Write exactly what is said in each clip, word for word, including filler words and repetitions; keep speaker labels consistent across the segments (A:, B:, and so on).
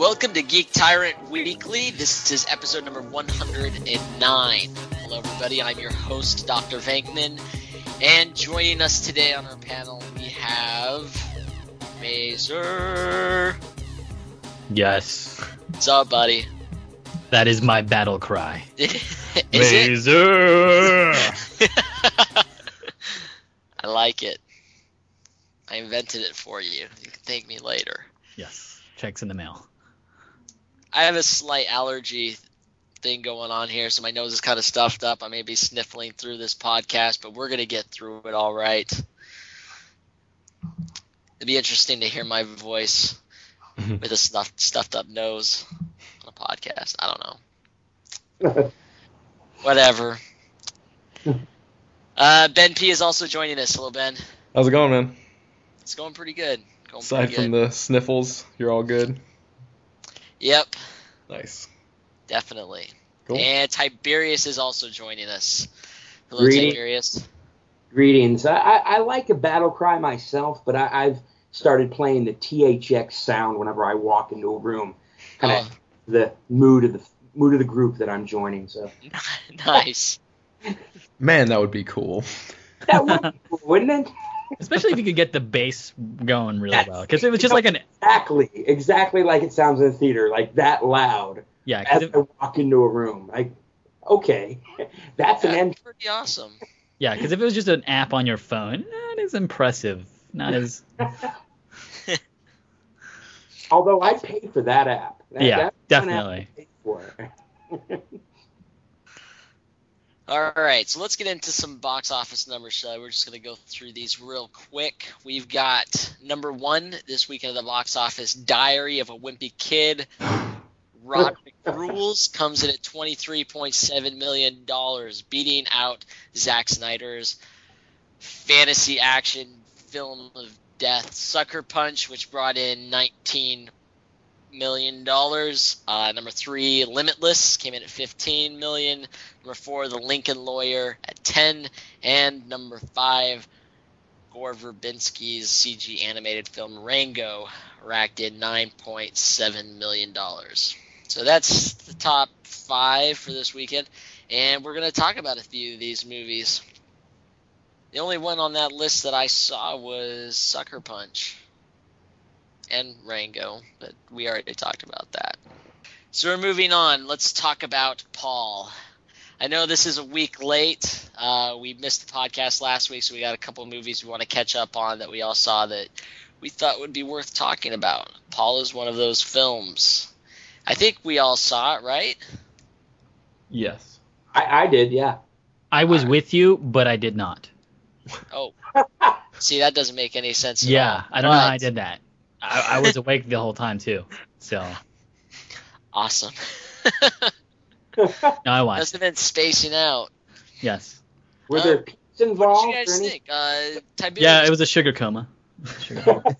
A: Welcome to Geek Tyrant Weekly. This is episode number one hundred nine. Hello, everybody. I'm your host, Doctor Venkman. And joining us today on our panel, we have Mazer.
B: Yes.
A: What's up, buddy?
B: That is my battle cry.
A: Is
B: Mazer!
A: it? I like it. I invented it for you. You can thank me later.
B: Yes. Checks in the mail.
A: I have a slight allergy thing going on here, so my nose is kind of stuffed up. I may be sniffling through this podcast, but we're going to get through it all right. It'd be interesting to hear my voice with a stuffed, stuffed up nose on a podcast. I don't know. Whatever. Uh, Ben P is also joining us. Hello, Ben.
C: How's it going, man?
A: It's going pretty good. Going
C: Aside
A: pretty good.
C: from the sniffles, you're all good?
A: Yep.
C: Nice.
A: Definitely.
C: Cool.
A: And Tiberius is also joining us. Hello,
D: Greetings.
A: Tiberius.
D: Greetings. I, I, I like a battle cry myself, but I, I've started playing the T H X sound whenever I walk into a room, kind of
A: Oh.
D: the mood of the mood of the group that I'm joining. So
A: Nice.
C: Man, that would be cool.
D: that would be cool, wouldn't it?
B: Especially if you could get the bass going really
D: Yes.
B: well. Because it was just like an...
D: Exactly, exactly like it sounds in the theater, like that loud
B: Yeah, 'cause
D: as
B: it,
D: I walk into a room. Like, okay, that's an
A: That's
D: end.
A: pretty awesome.
B: yeah, 'cause if it was just an app on your phone, not as impressive. Not as...
D: Although I paid for that app. That,
B: Yeah,
D: that's one app
B: definitely.
D: I paid for.
A: All right, so let's get into some box office numbers, shall we? We're just going to go through these real quick. We've got number one this weekend at the box office, Diary of a Wimpy Kid. Roderick Rules comes in at twenty-three point seven million dollars, beating out Zack Snyder's fantasy action film of death, Sucker Punch, which brought in nineteen million dollars. Uh, number three, Limitless, came in at fifteen million dollars. Number four, The Lincoln Lawyer at ten. And number five, Gore Verbinski's C G animated film Rango racked in nine point seven million dollars. So that's the top five for this weekend. And we're going to talk about a few of these movies. The only one on that list that I saw was Sucker Punch and Rango, but we already talked about that. So we're moving on. Let's talk about Paul. I know this is a week late. Uh, we missed the podcast last week, so we got a couple movies we want to catch up on that we all saw that we thought would be worth talking about. Paul is one of those films. I think we all saw it, right?
C: Yes.
D: I, I did, yeah.
B: I was with you, but I did not.
A: Oh. See, that doesn't make any sense at
B: Yeah,
A: all.
B: I don't know how
A: But-
B: I did that. I, I was awake the whole time, too. So,
A: Awesome.
B: no, I watched.
A: Must have been spacing out.
B: Yes.
D: Were
A: Uh,
D: there peeps
A: What
D: involved?
A: did you guys
D: or any-
A: think? Uh, Tiberius?
B: Yeah, it was a sugar coma. Sugar coma.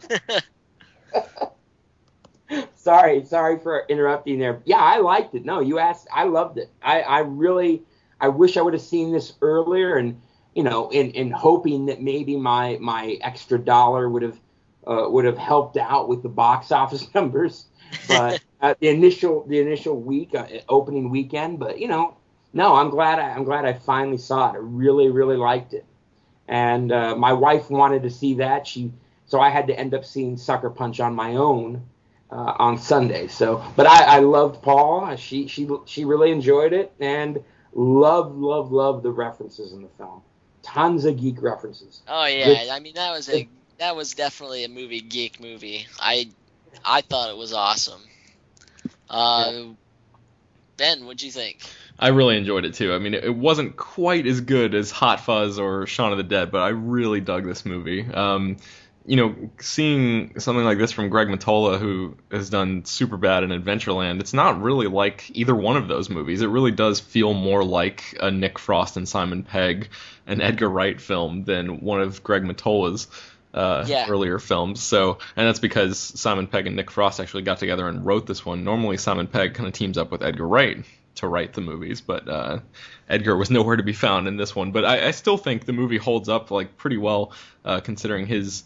D: Sorry, sorry for interrupting there. Yeah, I liked it. No, you asked. I loved it. I, I really, I wish I would have seen this earlier, and you know, in, in hoping that maybe my my extra dollar would have uh, would have helped out with the box office numbers. But uh, the initial the initial week uh, opening weekend. But you know, no, I'm glad I, I'm glad I finally saw it. I really really liked it, and uh, my wife wanted to see that. She so I had to end up seeing Sucker Punch on my own. Uh, on Sunday, so but I, I loved Paul. She she she really enjoyed it and loved loved loved the references in the film. Tons of geek references.
A: Oh yeah, I mean that was a that was definitely a movie geek movie. I I thought it was awesome. Uh, Ben, what'd you think?
C: I really enjoyed it, too. I mean, it, it wasn't quite as good as Hot Fuzz or Shaun of the Dead, but I really dug this movie. Um, you know, seeing something like this from Greg Mottola, who has done Superbad and Adventureland, it's not really like either one of those movies. It really does feel more like a Nick Frost and Simon Pegg and Edgar Wright film than one of Greg Mottola's uh,
A: Yeah.
C: earlier films. So, and that's because Simon Pegg and Nick Frost actually got together and wrote this one. Normally, Simon Pegg kind of teams up with Edgar Wright to write the movies, but uh, Edgar was nowhere to be found in this one. But I, I still think the movie holds up like pretty well, uh, considering his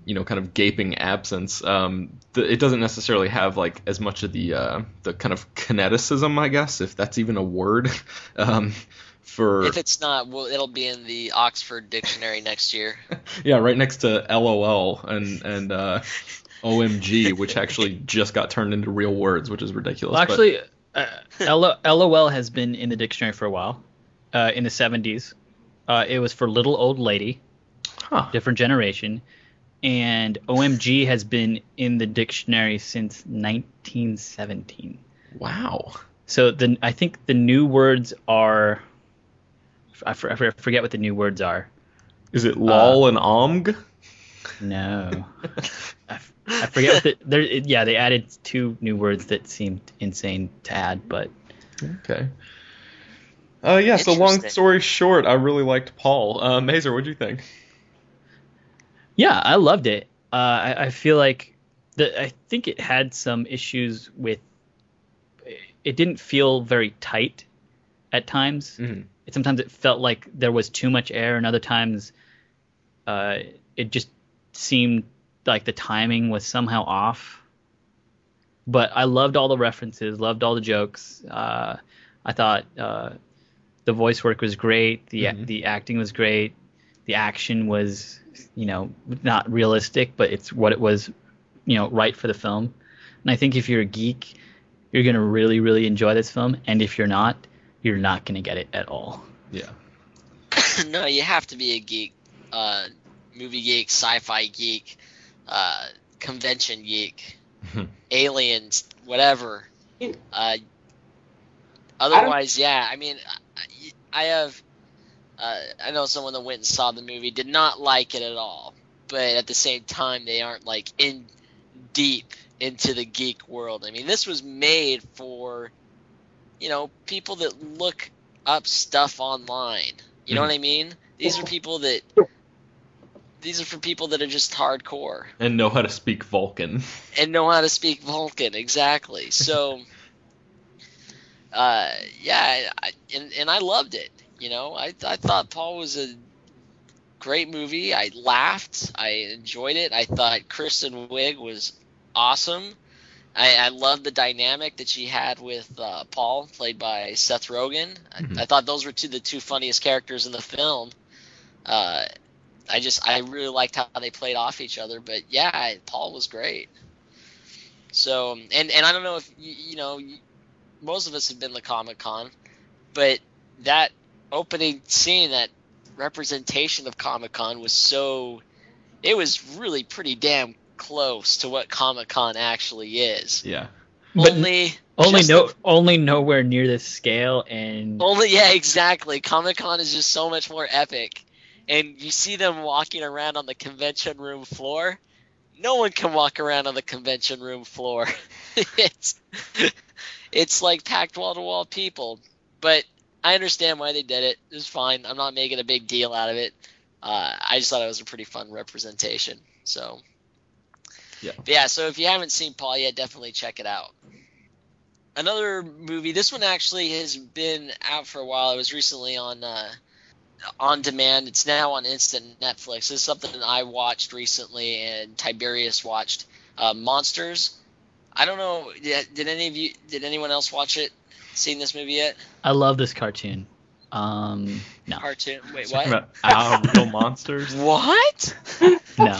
C: you know, kind of gaping absence. Um, the, it doesn't necessarily have like as much of the uh, the kind of kineticism, I guess, if that's even a word. um, for
A: If it's not, well, it'll be in the Oxford Dictionary next year.
C: Yeah, right next to LOL and and uh, O M G, which actually just got turned into real words, which is ridiculous.
B: Well,
C: but-
B: actually, uh, L- LOL has been in the dictionary for a while. Uh, in the seventies, uh, it was for little old lady,
C: Huh.
B: different generation, and O M G has been in the dictionary since nineteen seventeen.
C: Wow.
B: So the I think the new words are, I, for, I forget what the new words are.
C: Is it lol and omg?
B: No, I, f- I forget what the there. Yeah, they added two new words that seemed insane to add, but
C: Okay. Uh, yeah, so long
A: Interesting.
C: story short, I really liked Paul. Uh, Mazer, what'd you think?
B: yeah, I loved it. Uh, I, I feel like the I think it had some issues with. It didn't feel very tight at times.
C: Mm-hmm.
B: It, sometimes it felt like there was too much air, and other times, uh, it just seemed like the timing was somehow off. But I loved all the references, loved all the jokes. Uh, I thought uh, the voice work was great, the
C: Mhm.
B: the acting was great, the action was, you know, not realistic, but it's what it was, you know, right for the film. And I think if you're a geek, you're gonna really, really enjoy this film. And if you're not, you're not gonna get it at all.
C: Yeah.
A: No, you have to be a geek, uh, movie geek, sci-fi geek, uh, convention geek, aliens, whatever. Uh, otherwise, yeah. I mean, I, I have. Uh, I know someone that went and saw the movie, did not like it at all, but at the same time, they aren't like in deep into the geek world. I mean, this was made for, you know, people that look up stuff online. You know
C: Mhm.
A: what I mean? These are people that. These are for people that are just hardcore
C: And know how to speak Vulcan.
A: and know how to speak Vulcan, exactly. So, uh, yeah, I, and and I loved it. You know, I I thought Paul was a great movie. I laughed. I enjoyed it. I thought Kristen Wiig was awesome. I, I loved the dynamic that she had with uh, Paul, played by Seth Rogen. I,
C: Mhm.
A: I thought those were two the two funniest characters in the film. Uh, I just I really liked how they played off each other. But yeah, I, Paul was great. So and and I don't know if you, you know you, most of us have been to Comic Con, but that opening scene, that representation of Comic Con was so it was really pretty damn close to what Comic Con actually is.
C: Yeah.
B: But
A: only
B: Only
A: just
B: no,
A: the-
B: only nowhere near this scale, and
A: only yeah, exactly. Comic Con is just so much more epic. And you see them walking around on the convention room floor. No one can walk around on the convention room floor. it's it's like packed wall to wall people. But I understand why they did it. It was fine. I'm not making a big deal out of it. Uh, I just thought it was a pretty fun representation. So
C: Yeah.
A: But yeah, so if you haven't seen Paul yet, definitely check it out. Another movie, this one actually has been out for a while. It was recently on uh, on demand. It's now on instant Netflix. This is something I watched recently and Tiberius watched. Uh, Monsters. I don't know. Did, did any of you? Did anyone else watch it? Seen this movie yet?
B: I love this cartoon. Um, no,
A: Cartoon. Wait,
C: Talking
A: what?
C: about our real monsters.
A: What?
B: no.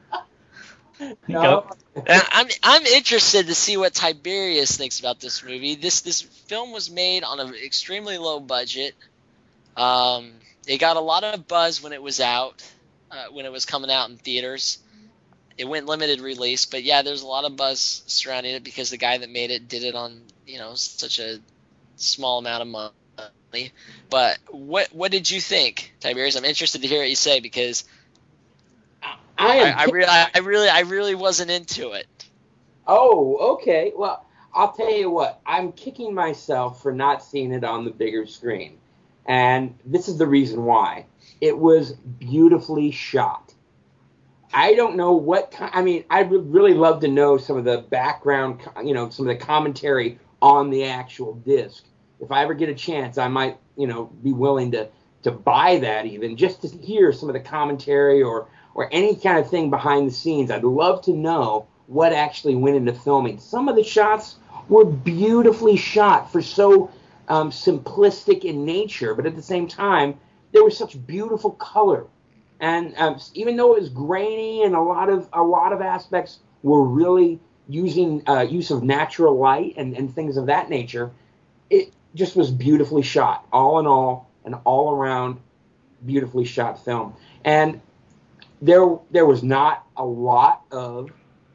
D: No.
B: Go.
A: Uh, I'm I'm interested to see what Tiberius thinks about this movie. This this film was made on an extremely low budget. Um, it got a lot of buzz when it was out, uh, when it was coming out in theaters. It went limited release, but yeah, there's a lot of buzz surrounding it because the guy that made it did it on, you know, such a small amount of money. But what what did you think, Tiberius? I'm interested to hear what you say because
D: I
A: I,
D: am.
A: I, re- I, I really I really wasn't into it.
D: Oh, okay. Well, I'll tell you what. I'm kicking myself for not seeing it on the bigger screen. And this is the reason why. It was beautifully shot. I don't know what kind, I mean, I would really love to know some of the background, you know, some of the commentary on the actual disc. If I ever get a chance, I might, you know, be willing to, to buy that even just to hear some of the commentary or or any kind of thing behind the scenes. I'd love to know what actually went into filming. Some of the shots were beautifully shot for so um, simplistic in nature, but at the same time, there was such beautiful color. And um, even though it was grainy and a lot of a lot of aspects were really using uh, use of natural light and, and things of that nature, it just was beautifully shot. All in all, an all around beautifully shot film. And there there was not a lot of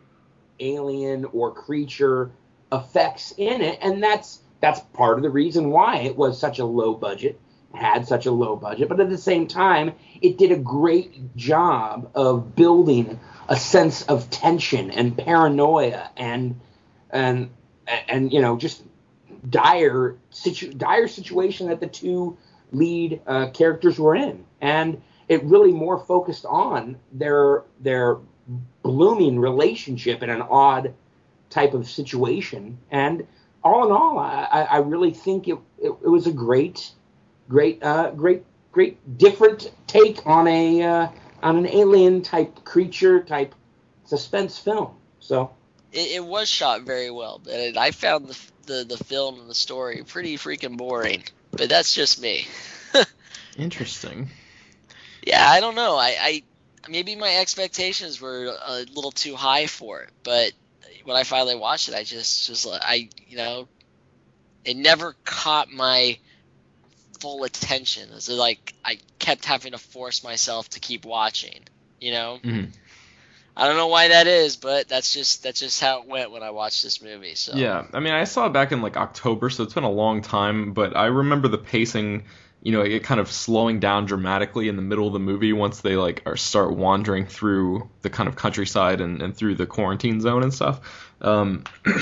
D: alien or creature effects in it, and that's that's part of the reason why it was such a low budget, had such a low budget. But at the same time, it did a great job of building a sense of tension and paranoia and and and you know just dire situ- dire situation that the two lead uh, characters were in, and it really more focused on their their blooming relationship in an odd type of situation. And all in all, I, I really think it, it, it was a great, great, uh, great, great different take on a uh, on an alien type creature type suspense film. So
A: it, it was shot very well, but I found the, the the film and the story pretty freaking boring. But that's just me.
C: Interesting.
A: Yeah, I don't know. I, I maybe my expectations were a little too high for it, but when I finally watched it, I just just I you know, it never caught my full attention. So like I kept having to force myself to keep watching. You know,
C: Mm-hmm.
A: I don't know why that is, but that's just that's just how it went when I watched this movie. So
C: Yeah, I mean, I saw it back in like October, so it's been a long time, but I remember the pacing, you know, it kind of slowing down dramatically in the middle of the movie once they like are start wandering through the kind of countryside and, and through the quarantine zone and stuff. Um,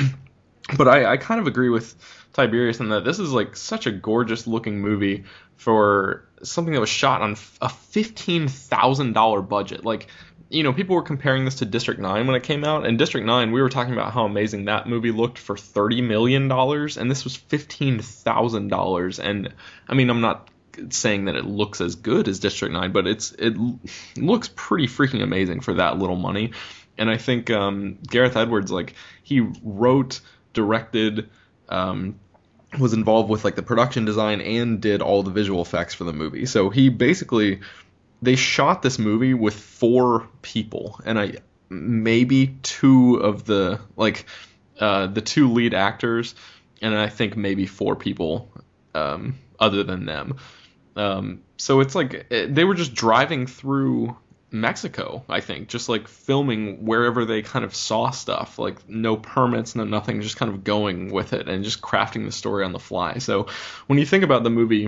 C: but I, I kind of agree with Tiberius in that this is like such a gorgeous looking movie for something that was shot on a fifteen thousand dollars budget. Like, you know, people were comparing this to District nine when it came out, and District nine, we were talking about how amazing that movie looked for thirty million dollars, and this was fifteen thousand dollars. And I mean, I'm not saying that it looks as good as District nine, but it's it looks pretty freaking amazing for that little money. And I think um, Gareth Edwards, like, he wrote, directed, um, was involved with like the production design and did all the visual effects for the movie. So he basically, they shot this movie with four people, and I maybe two of the like uh, the two lead actors, and I think maybe four people um, other than them. Um, so it's like they were just driving through Mexico, I think, just like filming wherever they kind of saw stuff, like no permits, no nothing, just kind of going with it and just crafting the story on the fly. So when you think about the movie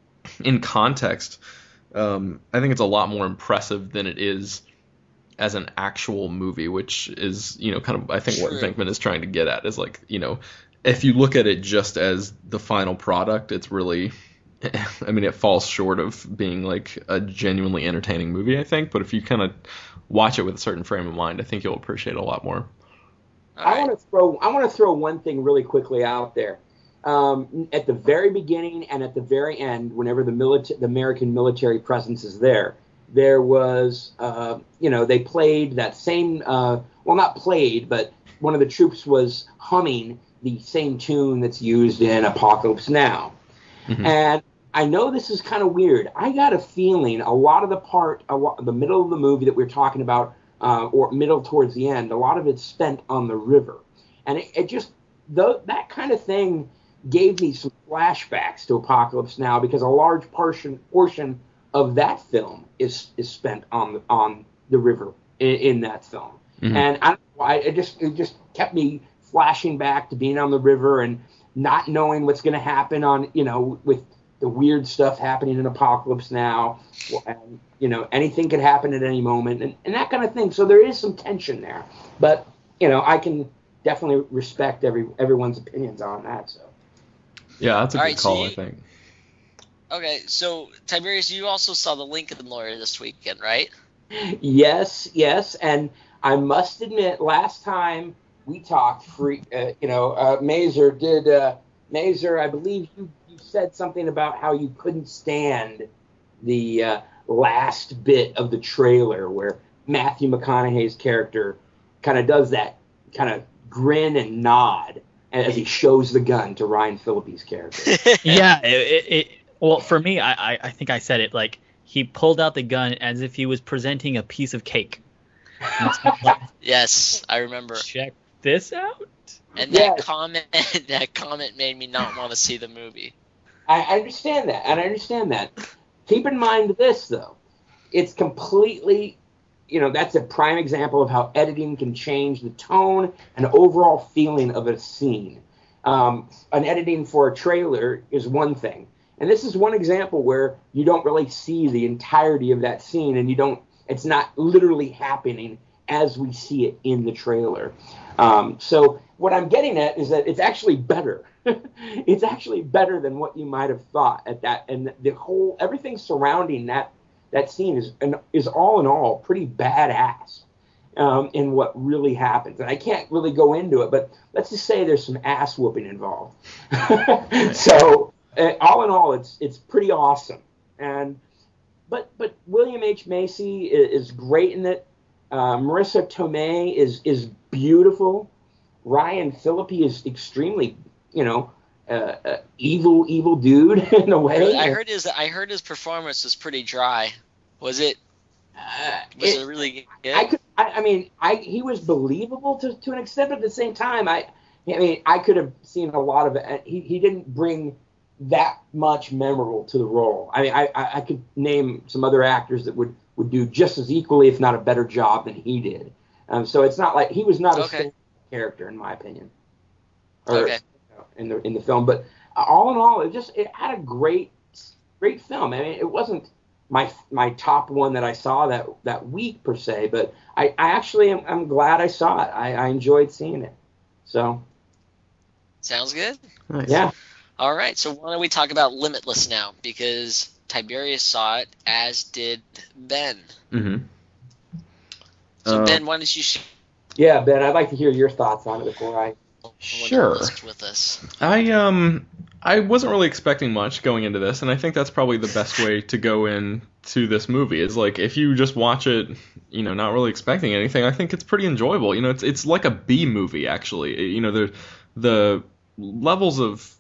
C: in context, um, I think it's a lot more impressive than it is as an actual movie, which is, you know, kind of, I think
A: True.
C: what Venkman is trying to get at is like, you know, if you look at it just as the final product, it's really, I mean, it falls short of being like a genuinely entertaining movie, I think. But if you kind of watch it with a certain frame of mind, I think you'll appreciate it a lot more.
A: All
D: I
A: right.
D: want to throw I want to throw one thing really quickly out there. Um, at the very beginning and at the very end, whenever the milita- the American military presence is there, there was, uh, you know, they played that same, uh, well, not played, but one of the troops was humming the same tune that's used in Apocalypse Now.
C: Mm-hmm.
D: And I know this is kind of weird. I got a feeling a lot of the part, a lot, the middle of the movie that we're talking about, uh, or middle towards the end, a lot of it's spent on the river. And it, it just, the, that kind of thing gave me some flashbacks to Apocalypse Now, because a large portion portion of that film is is spent on the on the river in, in that film.
C: Mm-hmm.
D: And I, I it just it just kept me flashing back to being on the river and not knowing what's going to happen on, you know, with the weird stuff happening in Apocalypse Now, and, you know, anything could happen at any moment, and, and that kind of thing. So there is some tension there, but, you know, I can definitely respect every everyone's opinions on that. So
C: Yeah, that's a
A: All
C: good
A: right, so
C: call,
A: you-
C: I think.
A: Okay, so Tiberius, you also saw The Lincoln Lawyer this weekend, right?
D: yes, yes, and I must admit, last time we talked, free, uh, you know, uh, Mazer did. Uh, Mazer, I believe you, you said something about how you couldn't stand the uh, last bit of the trailer where Matthew McConaughey's character kind of does that kind of grin and nod as he shows the gun to Ryan Phillippe's character.
B: Yeah, it, it, it well for me, I, I I think I said it like he pulled out the gun as if he was presenting a piece of cake. Like,
A: yes, I remember.
B: check this out.
A: And that
D: Yeah.
A: comment, that comment made me not want to see the movie.
D: I, I understand that, and I understand that. Keep in mind this, though. It's completely, you know, that's a prime example of how editing can change the tone and overall feeling of a scene. Um, an editing for a trailer is one thing. And this is one example where you don't really see the entirety of that scene, and you don't, it's not literally happening as we see it in the trailer. Um, so what I'm getting at is that it's actually better. It's actually better than what you might have thought at that. And the whole, everything surrounding that that scene is is all in all pretty badass um, in what really happens. And I can't really go into it, but let's just say there's some ass whooping involved. So uh, all in all, it's it's pretty awesome. And but but William H. Macy is, is great in it. Uh, Marissa Tomei is is beautiful. Ryan Phillippe is extremely, you know, uh, uh, evil, evil dude in a way.
A: I heard his I heard his performance was pretty dry. Was it?
D: Uh,
A: Was
D: it-
A: it, really good?
D: I could, I, I mean, I he was believable to, to an extent, but at the same time, I, I mean, I could have seen a lot of it. He he didn't bring that much memorable to the role. I mean, I, I, I could name some other actors that would, would do just as equally, if not a better job than he did. Um, so it's not like he was not a
A: Okay.
D: standout character in my opinion, or
A: Okay.
D: in the in the film. But all in all, it just it had a great great film. I mean, it wasn't my my top one that I saw that that week per se, but I, I actually am I'm glad I saw it. I, I enjoyed seeing it. So
A: Sounds good.
C: Nice.
D: yeah.
A: All right, so why don't we talk about Limitless now? Because Tiberius saw it, as did Ben.
C: Mm-hmm.
A: So
C: Uh,
A: Ben, why don't you share
D: Yeah, Ben, I'd like to hear your thoughts on it before I.
A: what
C: Sure.
A: you list with us?
C: I um I wasn't really expecting much going into this, and I think that's probably the best way to go in to this movie. Is like if you just watch it, you know, not really expecting anything, I think it's pretty enjoyable. You know, it's it's like a B movie actually. You know, the the levels of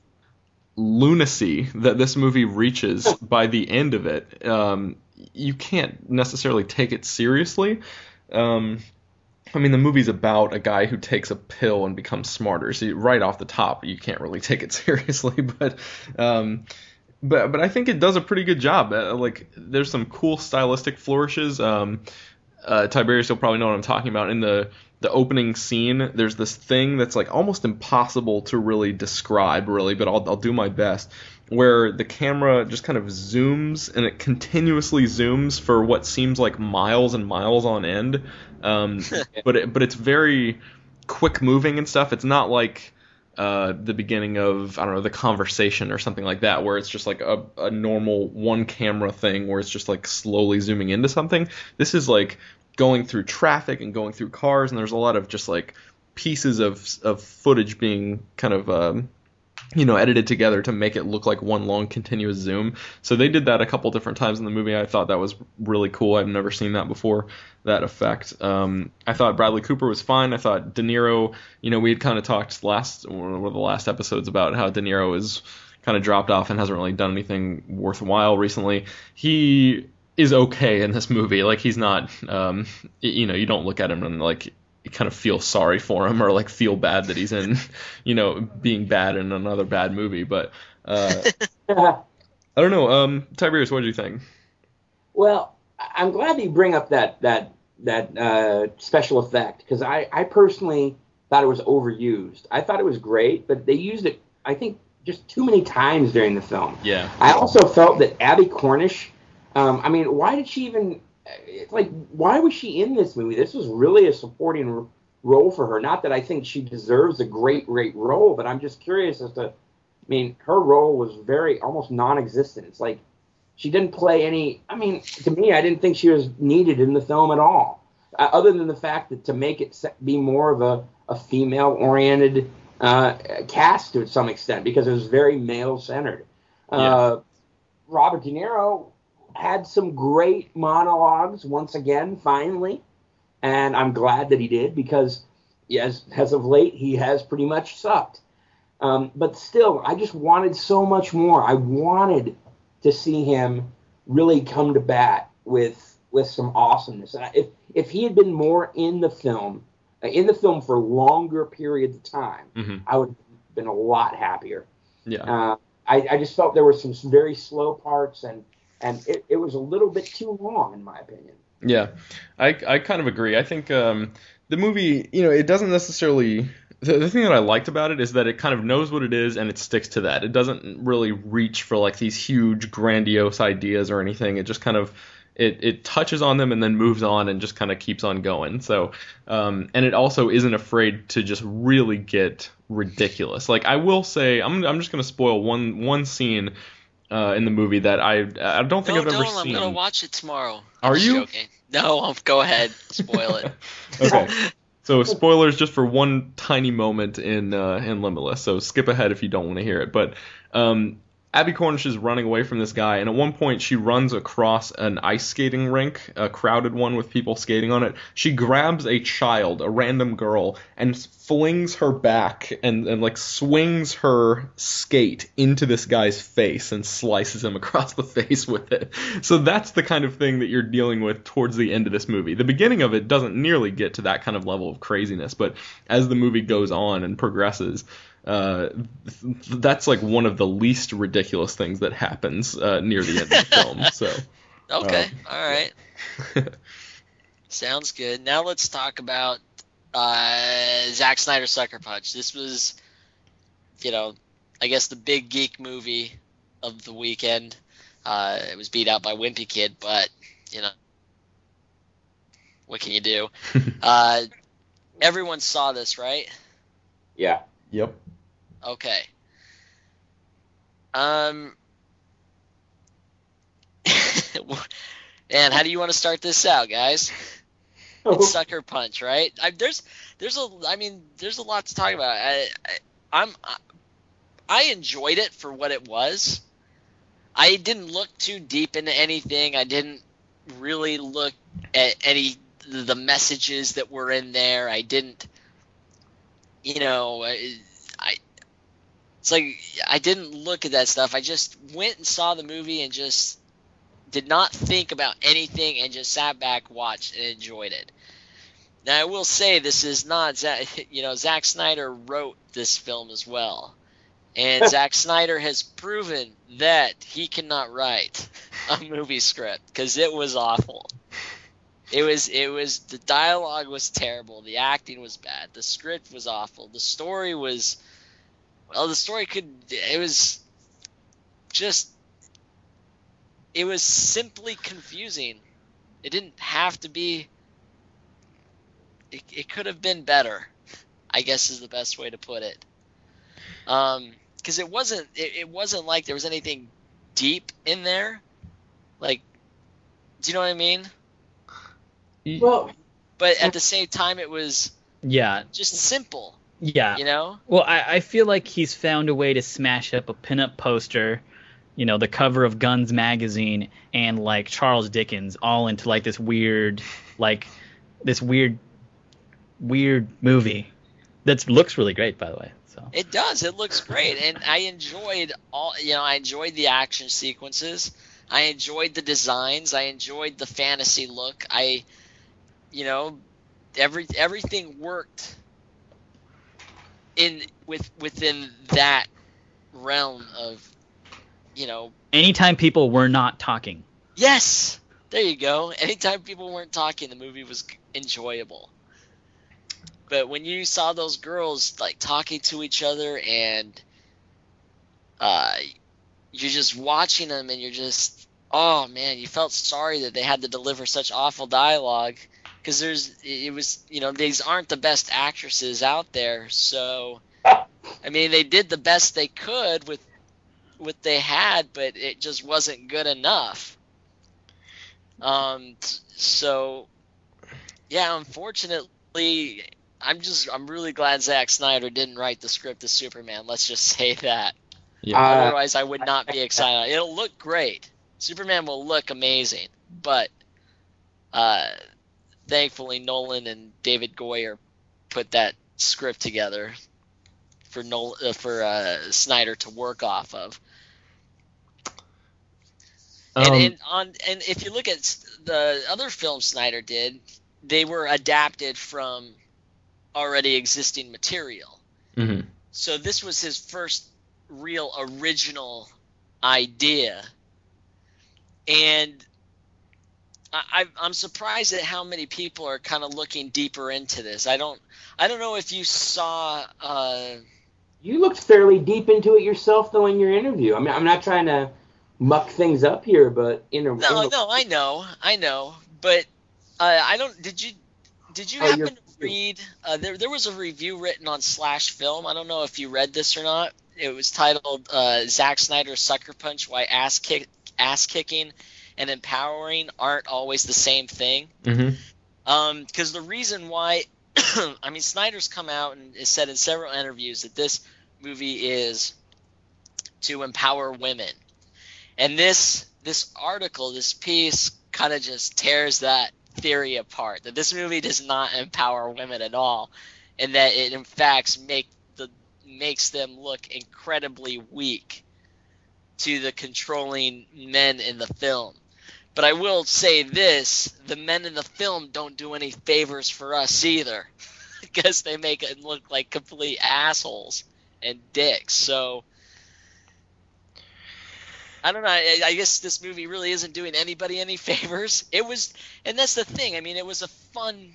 C: lunacy that this movie reaches by the end of it, um, you can't necessarily take it seriously. Um, I mean, the movie's about a guy who takes a pill and becomes smarter. So you, right off the top, you can't really take it seriously. But, um, but, but I think it does a pretty good job. Uh, like, there's some cool stylistic flourishes. Um, uh, Tiberius, you'll probably know what I'm talking about. In the the opening scene, there's this thing that's like almost impossible to really describe, really. But I'll I'll do my best. Where the camera just kind of zooms and it continuously zooms for what seems like miles and miles on end. Um, but it, but it's very quick moving and stuff. It's not like uh, the beginning of, I don't know, The Conversation or something like that, where it's just like a, a normal one camera thing where it's just like slowly zooming into something. This is like going through traffic and going through cars, and there's a lot of just like pieces of of footage being kind of um, you know, edited together to make it look like one long continuous zoom. So they did that a couple different times in the movie. I thought that was really cool. I've never seen that before, that effect. Um, I thought Bradley Cooper was fine. I thought De Niro, you know, we had kind of talked last, one of the last episodes about how De Niro is kind of dropped off and hasn't really done anything worthwhile recently. He is okay in this movie. Like, he's not, um, you know, you don't look at him and like, you kind of feel sorry for him or like feel bad that he's in, you know, being bad in another bad movie. But uh, I don't know. Um, Tiberius, what did you think?
D: Well, I- I'm glad that you bring up that that that uh, special effect, because I, I personally thought it was overused. I thought it was great, but they used it, I think, just too many times during the film.
C: Yeah.
D: I also felt that Abby Cornish, um, I mean, why did she even, it's like, why was she in this movie? This was really a supporting r- role for her. Not that I think she deserves a great, great role, but I'm just curious as to, I mean, her role was very, almost non-existent. It's like, she didn't play any, I mean, to me, I didn't think she was needed in the film at all. Uh, other than the fact that to make it se- be more of a, a female-oriented uh, cast to some extent, because it was very male-centered. Uh,
C: Yeah.
D: Robert De Niro had some great monologues once again, finally. and I'm glad that he did because, yes, as of late, he has pretty much sucked. Um, but still, I just wanted so much more. I wanted to see him really come to bat with with some awesomeness. And if if he had been more in the film, in the film for longer periods of time, mm-hmm. I would have been a lot happier.
C: Yeah.
D: Uh, I, I just felt there were some, some very slow parts, and and it, it was a little bit too long, in my opinion.
C: Yeah, I I kind of agree. I think um, the movie, you know, it doesn't necessarily. The, the thing that I liked about it is that it kind of knows what it is and it sticks to that. It doesn't really reach for like these huge, grandiose ideas or anything. It just kind of it it touches on them and then moves on and just kind of keeps on going. So, um, and it also isn't afraid to just really get ridiculous. Like I will say, I'm I'm just gonna spoil one one scene uh, in the movie that I I don't think
A: no,
C: I've ever
A: don't,
C: seen.
A: I'm gonna watch it tomorrow.
C: Are
A: I'm
C: you?
A: Joking. No, I'm, go ahead, spoil it.
C: Okay. So spoilers just for one tiny moment in uh, in Limitless. So skip ahead if you don't want to hear it. But um, Abby Cornish is running away from this guy, and at one point she runs across an ice skating rink, a crowded one with people skating on it. She grabs a child, a random girl, and flings her back and, and like swings her skate into this guy's face and slices him across the face with it. So that's the kind of thing that you're dealing with towards the end of this movie. The beginning of it doesn't nearly get to that kind of level of craziness, but as the movie goes on and progresses, Uh, that's like one of the least ridiculous things that happens uh, near the end of the film. So,
A: okay,
C: um,
A: all right, sounds good. Now let's talk about uh, Zack Snyder's Sucker Punch. This was, you know, I guess the big geek movie of the weekend. Uh, it was beat out by Wimpy Kid, but you know, what can you do? uh, everyone saw this, right?
D: Yeah.
C: Yep.
A: Okay. Um. And how do you want to start this out, guys? It's Sucker Punch, right? I, there's, there's a, I mean, there's a lot to talk about. I, I, I'm, I, I enjoyed it for what it was. I didn't look too deep into anything. I didn't really look at any the messages that were in there. I didn't, you know, I, I it's like I didn't look at that stuff. I just went and saw the movie and just did not think about anything and just sat back, watched, and enjoyed it. Now, I will say this is not, you know, Zack Snyder wrote this film as well. And Zack Snyder has proven that he cannot write a movie script because it was awful. It was, it was, the dialogue was terrible. The acting was bad. The script was awful. The story was, well, the story could, it was just, it was simply confusing. It didn't have to be, it, it could have been better, I guess is the best way to put it. Um, because it wasn't, it, it wasn't like there was anything deep in there. Like, do you know what I mean?
D: Well,
A: but at the same time, it was
B: yeah,
A: just simple.
B: Yeah.
A: You know?
B: Well, I, I feel like he's found a way to smash up a pinup poster, you know, the cover of Guns magazine, and like Charles Dickens all into like this weird, like this weird, weird movie that looks really great, by the way. So
A: it does. It looks great, and I enjoyed all. You know, I enjoyed the action sequences. I enjoyed the designs. I enjoyed the fantasy look. I, you know, every everything worked in with within that realm of, you know.
B: Anytime people were not talking.
A: Yes, there you go. Anytime people weren't talking, the movie was enjoyable. But when you saw those girls like talking to each other, and uh, you're just watching them, and you're just, oh man, you felt sorry that they had to deliver such awful dialogue, because there's, it was, you know, these aren't the best actresses out there. So, I mean, they did the best they could with what they had, but it just wasn't good enough. Um, so, yeah, unfortunately, I'm just, I'm really glad Zack Snyder didn't write the script of Superman. Let's just say that.
C: Yeah.
D: Uh,
A: Otherwise, I would not be excited. It'll look great. Superman will look amazing, but uh, thankfully Nolan and David Goyer put that script together for Nolan, uh, for uh, Snyder to work off of. Um, and, and on and if you look at the other films Snyder did, they were adapted from already existing material.
C: Mm-hmm.
A: So this was his first real original idea, and I, I'm surprised at how many people are kind of looking deeper into this. I don't, I don't know if you saw. Uh,
D: you looked fairly deep into it yourself, though, in your interview. I mean, I'm not trying to muck things up here, but in a
A: no,
D: in a,
A: no, I know, I know, but uh, I don't. Did you, did you
D: Oh,
A: happen
D: you're-
A: to read? Uh, there, there was a review written on Slash Film. I don't know if you read this or not. It was titled uh, "Zack Snyder's Sucker Punch: Why Ass Kick, Ass Kicking and Empowering Aren't Always the Same Thing."
C: Mm-hmm.
A: Um, because the reason why, I mean, Snyder's come out and has said in several interviews that this movie is to empower women, and this this article, this piece, kind of just tears that theory apart. That this movie does not empower women at all, and that it in fact make the makes them look incredibly weak to the controlling men in the film. But I will say this, the men in the film don't do any favors for us either, because they make it look like complete assholes and dicks. So, I don't know, I, I guess this movie really isn't doing anybody any favors. It was, and that's the thing, I mean, it was a fun,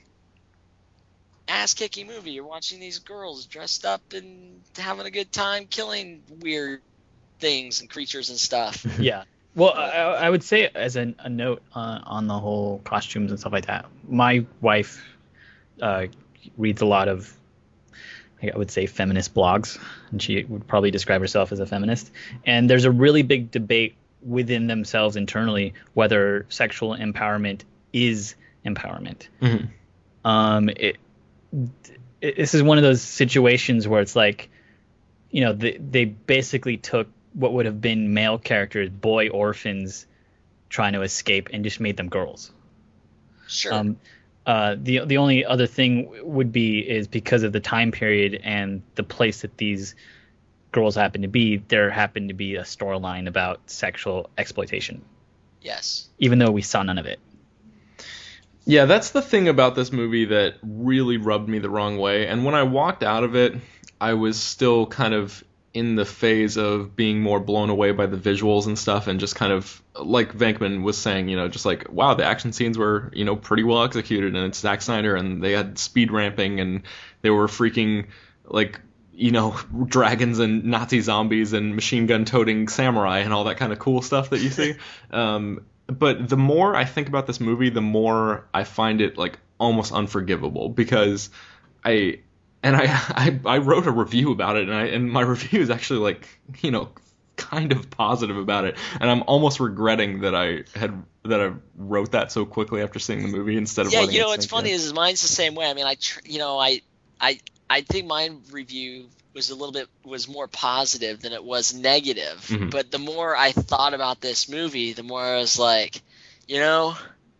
A: ass-kicking movie. You're watching these girls dressed up and having a good time killing weird things and creatures and stuff.
B: Yeah. Well, I, I would say as an, a note uh, on the whole costumes and stuff like that, my wife uh, reads a lot of, I would say, feminist blogs, and she would probably describe herself as a feminist. And there's a really big debate within themselves internally whether sexual empowerment is empowerment.
C: Mm-hmm.
B: Um, it, it, this is one of those situations where it's like, you know, they, they basically took what would have been male characters, boy orphans, trying to escape, and just made them girls.
A: Sure.
B: Um, uh, the the only other thing would be is because of the time period and the place that these girls happen to be, there happened to be a storyline about sexual exploitation,
A: Yes.
B: even though we saw none of it.
C: Yeah, that's the thing about this movie that really rubbed me the wrong way. And when I walked out of it, I was still kind of in the phase of being more blown away by the visuals and stuff, and just kind of, like Venkman was saying, you know, just like, wow, the action scenes were, you know, pretty well executed, and it's Zack Snyder, and they had speed ramping, and they were freaking, like, you know, dragons and Nazi zombies and machine gun toting samurai and all that kind of cool stuff that you see. um, but the more I think about this movie, the more I find it, like, almost unforgivable, because I... And I, I I wrote a review about it, and I and my review is actually, like, you know, kind of positive about it, and I'm almost regretting that I had that I wrote that so quickly after seeing the movie instead of
A: Yeah,
C: letting
A: you know
C: it
A: what's
C: sink
A: funny
C: in.
A: is mine's the same way. I mean, I tr- you know I I I think my review was a little bit was more positive than it was negative.
C: Mhm.
A: But the more I thought about this movie, the more I was like, you know,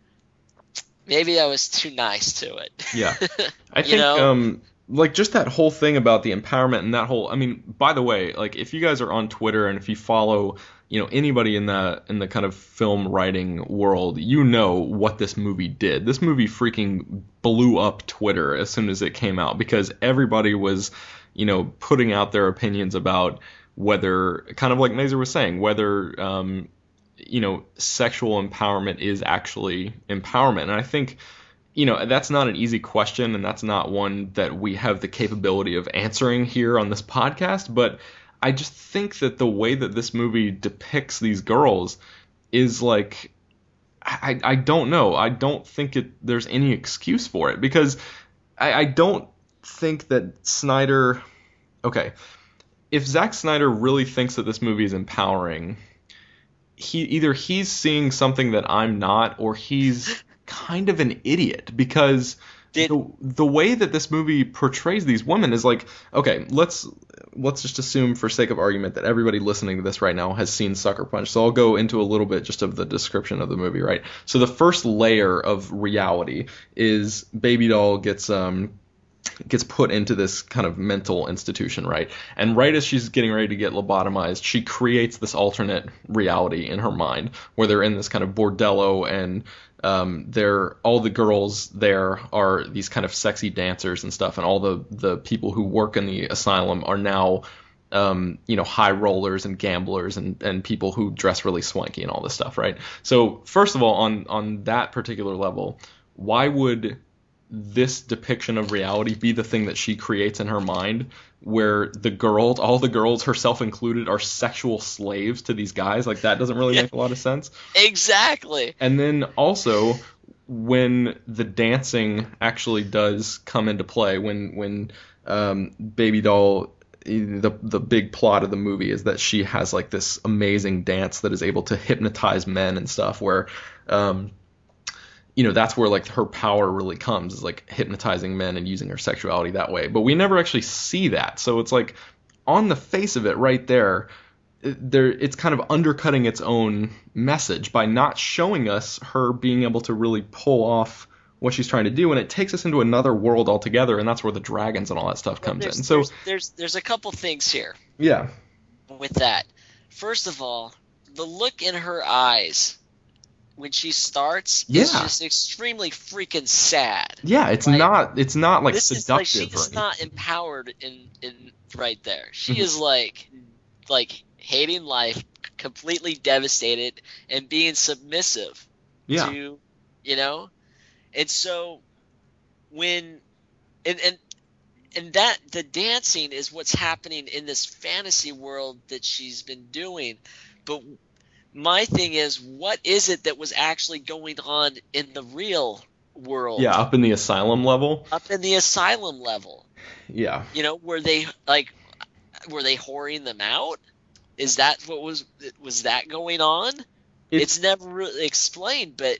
A: maybe I was too nice to it.
C: Yeah. I
A: You
C: think
A: know?
C: um like just that whole thing about the empowerment and that whole I mean, by the way, like if you guys are on Twitter and if you follow, you know, anybody in the in the kind of film writing world, you know what this movie did. This movie freaking blew up Twitter as soon as it came out, because everybody was, you know, putting out their opinions about whether, kind of like Mazer was saying, whether um you know, sexual empowerment is actually empowerment. And I think, you know, that's not an easy question, and that's not one that we have the capability of answering here on this podcast. But I just think that the way that this movie depicts these girls is like, I, I don't know. I don't think it there's any excuse for it, because I, I don't think that Snyder. Okay, if Zack Snyder really thinks that this movie is empowering, he either he's seeing something that I'm not, or he's kind of an idiot, because
A: Did-
C: the the way that this movie portrays these women is like, okay, let's let's just assume for sake of argument that everybody listening to this right now has seen Sucker Punch. So I'll go into a little bit just of the description of the movie, right? So the first layer of reality is Baby Doll gets um gets put into this kind of mental institution, right? And right as she's getting ready to get lobotomized, she creates this alternate reality in her mind where they're in this kind of bordello, and um, they're all the girls there are these kind of sexy dancers and stuff, and all the the people who work in the asylum are now um, you know, high rollers and gamblers and and people who dress really swanky and all this stuff, right? So first of all, on on that particular level, why would this depiction of reality be the thing that she creates in her mind, where the girls, all the girls, herself included, are sexual slaves to these guys? Like, that doesn't really
A: Yeah.
C: make a lot of sense.
A: Exactly.
C: And then also, when the dancing actually does come into play, when when um, Baby Doll, the the big plot of the movie is that she has like this amazing dance that is able to hypnotize men and stuff, where um, you know, that's where like her power really comes, is like hypnotizing men and using her sexuality that way. But we never actually see that. So it's like, on the face of it right there, there it's kind of undercutting its own message by not showing us her being able to really pull off what she's trying to do, and it takes us into another world altogether, and that's where the dragons and all that stuff comes
A: there's,
C: in. So
A: there's, there's there's a couple things here
C: yeah,
A: with that. First of all, the look in her eyes when she starts is
C: Yeah.
A: just extremely freaking sad.
C: yeah, it's
A: Like,
C: not it's not like
A: this is like
C: seductive.
A: she's
C: or
A: not empowered in in right there. She
C: Mhm.
A: is like like hating life, completely devastated, and being submissive
C: yeah,
A: to, you know. And so when and and and that the dancing is what's happening in this fantasy world that she's been doing. But my thing is, what is it that was actually going on in the real world?
C: yeah, up in the asylum level.
A: Up in the asylum level.
C: Yeah.
A: You know, were they like were they whoring them out? Is that what was was that going on? It's,
C: It's-
A: never really explained, but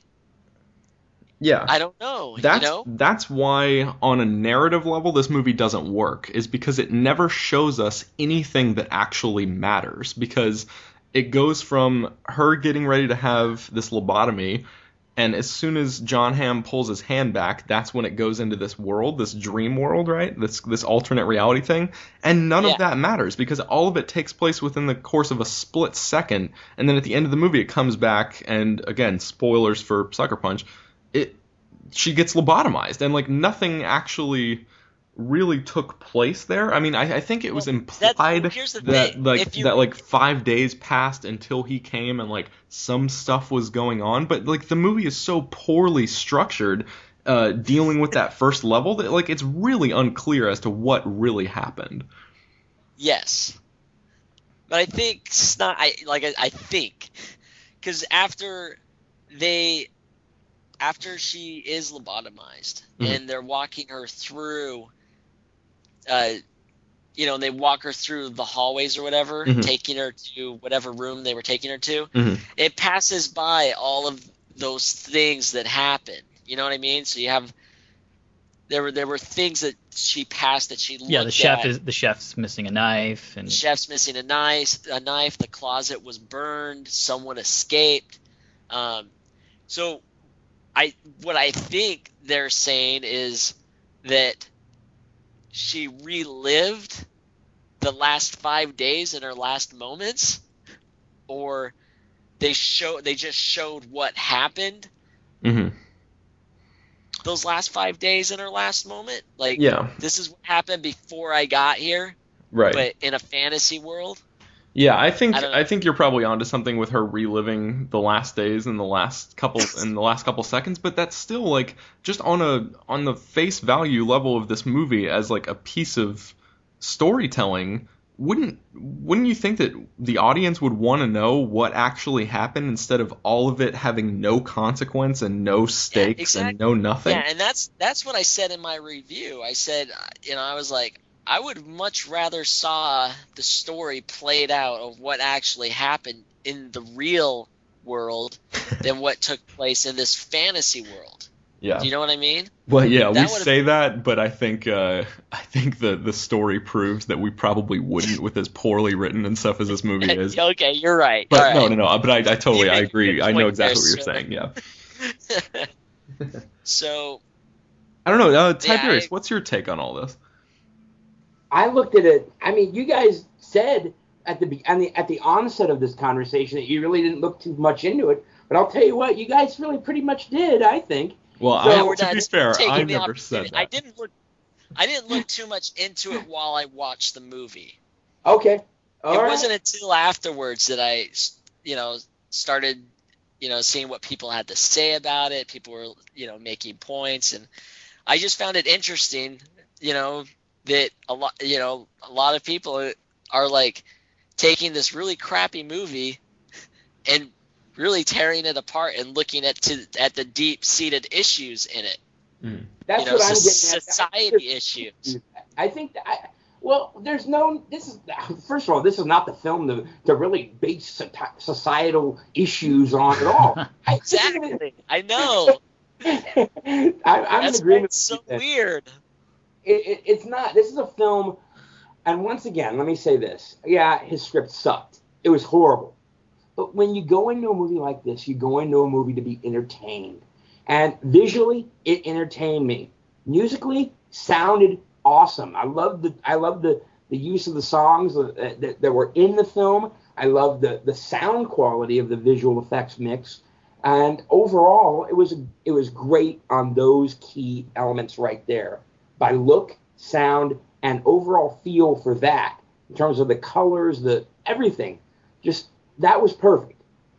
C: Yeah.
A: I don't know.
C: That's
A: you know?
C: that's why on a narrative level this movie doesn't work, is because it never shows us anything that actually matters, because it goes from her getting ready to have this lobotomy, and as soon as John Hamm pulls his hand back, that's when it goes into this world, this dream world, right? This this alternate reality thing, and none
A: Yeah.
C: of that matters because all of it takes place within the course of a split second, and then at the end of the movie it comes back, and again, spoilers for Sucker Punch, it she gets lobotomized, and like nothing actually really took place there. I mean, I, I think it was
A: Well,
C: implied
A: that's- here's the
C: that
A: thing.
C: like
A: If you-
C: that like five days passed until he came, and like some stuff was going on, but like the movie is so poorly structured, uh, dealing with that first level, that like it's really unclear as to what really happened.
A: Yes, but I think it's not. I like. I, I think because after they, after she is lobotomized,
C: Mhm.
A: and they're walking her through, uh, you know, they walk her through the hallways or whatever,
C: Mhm.
A: taking her to whatever room they were taking her to.
C: Mhm.
A: It passes by all of those things that happen. You know what I mean? So you have. There were there were things that she passed that she looked
B: Yeah, the chef
A: at.
B: is the chef's missing a knife, and
A: The chef's missing a knife. A knife. The closet was burned. Someone escaped. Um, so, I what I think they're saying is that she relived the last five days in her last moments, or they show they just showed what happened
C: Mhm.
A: those last five days in her last moment. Like,
C: Yeah.
A: this is what happened before I got here,
C: Right.
A: but in a fantasy world.
C: Yeah, I think
A: I don't know.
C: I, think you're probably onto something with her reliving the last days and the last couple in the last couple seconds, but that's still like just on a on the face value level of this movie as like a piece of storytelling. Wouldn't wouldn't you think that the audience would want to know what actually happened instead of all of it having no consequence and no stakes
A: exactly.
C: and no nothing?
A: Yeah, and that's that's what I said in my review. I said, uh, you know, I was like, I would much rather saw the story played out of what actually happened in the real world than what took place in this fantasy world.
C: Yeah.
A: Do you know what I mean?
C: Well, yeah,
A: That
C: we
A: would've-
C: say that, but I think uh, I think the the story proves that we probably wouldn't with as poorly written and stuff as this movie is.
A: Okay, you're right.
C: But
A: All
C: no,
A: right.
C: no, no. But I, I totally,
A: You
C: I
A: make a
C: agree.
A: good
C: I know
A: point
C: exactly
A: there,
C: what you're
A: sir.
C: saying. Yeah.
A: So,
C: I don't know, uh,
A: Yeah,
C: Tiberius,
A: I-
C: what's your take on all this?
D: I looked at it. I mean, you guys said at the be- at the at the onset of this conversation that you really didn't look too much into it. But I'll tell you what, you guys really pretty much did. I think.
C: Well,
D: So-
C: I,
D: Yeah,
A: we're
C: to
A: not
C: be fair,
A: taking
C: I
A: the
C: never
A: opportunity.
C: said that.
A: I didn't look. I didn't look too much into it while I watched the movie.
D: Okay. All
A: it
D: right.
A: wasn't until afterwards that I, you know, started, you know, seeing what people had to say about it. People were, you know, making points, and I just found it interesting, you know, that a lot, you know, a lot of people are like taking this really crappy movie and really tearing it apart and looking at to at the deep-seated issues in it.
C: Mm.
D: That's
A: you know,
D: what I'm
A: so-
D: getting at.
A: society issues.
D: I think that I, well, there's no. This is first of all, this is not the film to, to really base so- societal issues on at all. I-
A: Exactly. I know.
D: I, I'm
A: That's
D: in
A: why
D: agreement.
A: it's so
D: with you that
A: weird.
D: It, it, it's not. This is a film, and once again, let me say this. Yeah, his script sucked. It was horrible. But when you go into a movie like this, you go into a movie to be entertained. And visually, it entertained me. Musically, sounded awesome. I loved the I loved the, the use of the songs that, that, that were in the film. I loved the, the sound quality of the visual effects mix. And overall, it was it was great on those key elements right there. By look, sound, and overall feel for that, in terms of the colors, the everything, just that was perfect.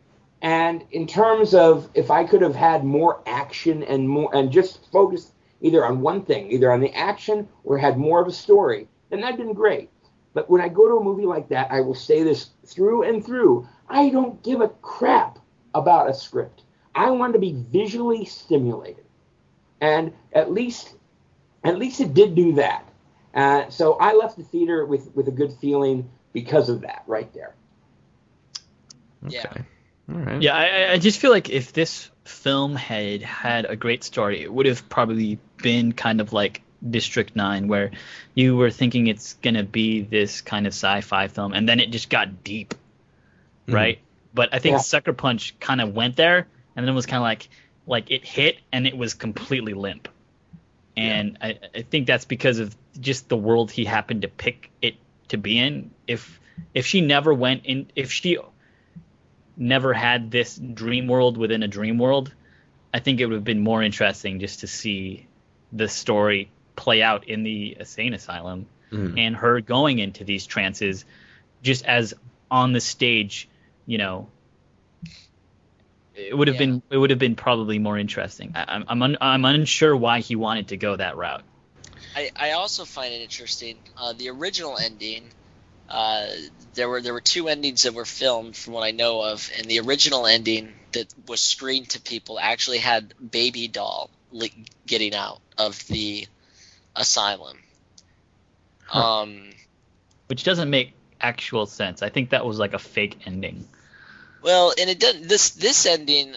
D: And in terms of if I could have had more action and more and just focused either on one thing, either on the action or had more of a story, then that'd been great. But when I go to a movie like that, I will say this through and through, I don't give a crap about a script. I want to be visually stimulated. And at least at least it did do that. Uh, so I left the theater with, with a good feeling because of that right there.
C: Okay.
A: Yeah.
C: All right.
B: Yeah, I, I just feel like if this film had had a great story, it would have probably been kind of like District nine, where you were thinking it's going to be this kind of sci-fi film, and then it just got deep, right? But I think
D: Yeah.
B: Sucker Punch kind of went there, and then it was kind of like, like it hit, and it was completely limp. And I, I think that's because of just the world he happened to pick it to be in. If if she never went in, if she never had this dream world within a dream world, I think it would have been more interesting just to see the story play out in the insane asylum
C: Mhm.
B: and her going into these trances just as on the stage, you know. It would have
A: Yeah.
B: been it would have been probably more interesting. I, I'm I'm, un, I'm unsure why he wanted to go that route.
A: I, I also find it interesting. Uh, the original ending, uh, there were there were two endings that were filmed, from what I know of, and the original ending that was screened to people actually had Baby Doll li- getting out of the asylum.
C: Huh.
A: Um,
B: Which doesn't make actual sense. I think that was like a fake ending.
A: well, and it doesn't. This this ending,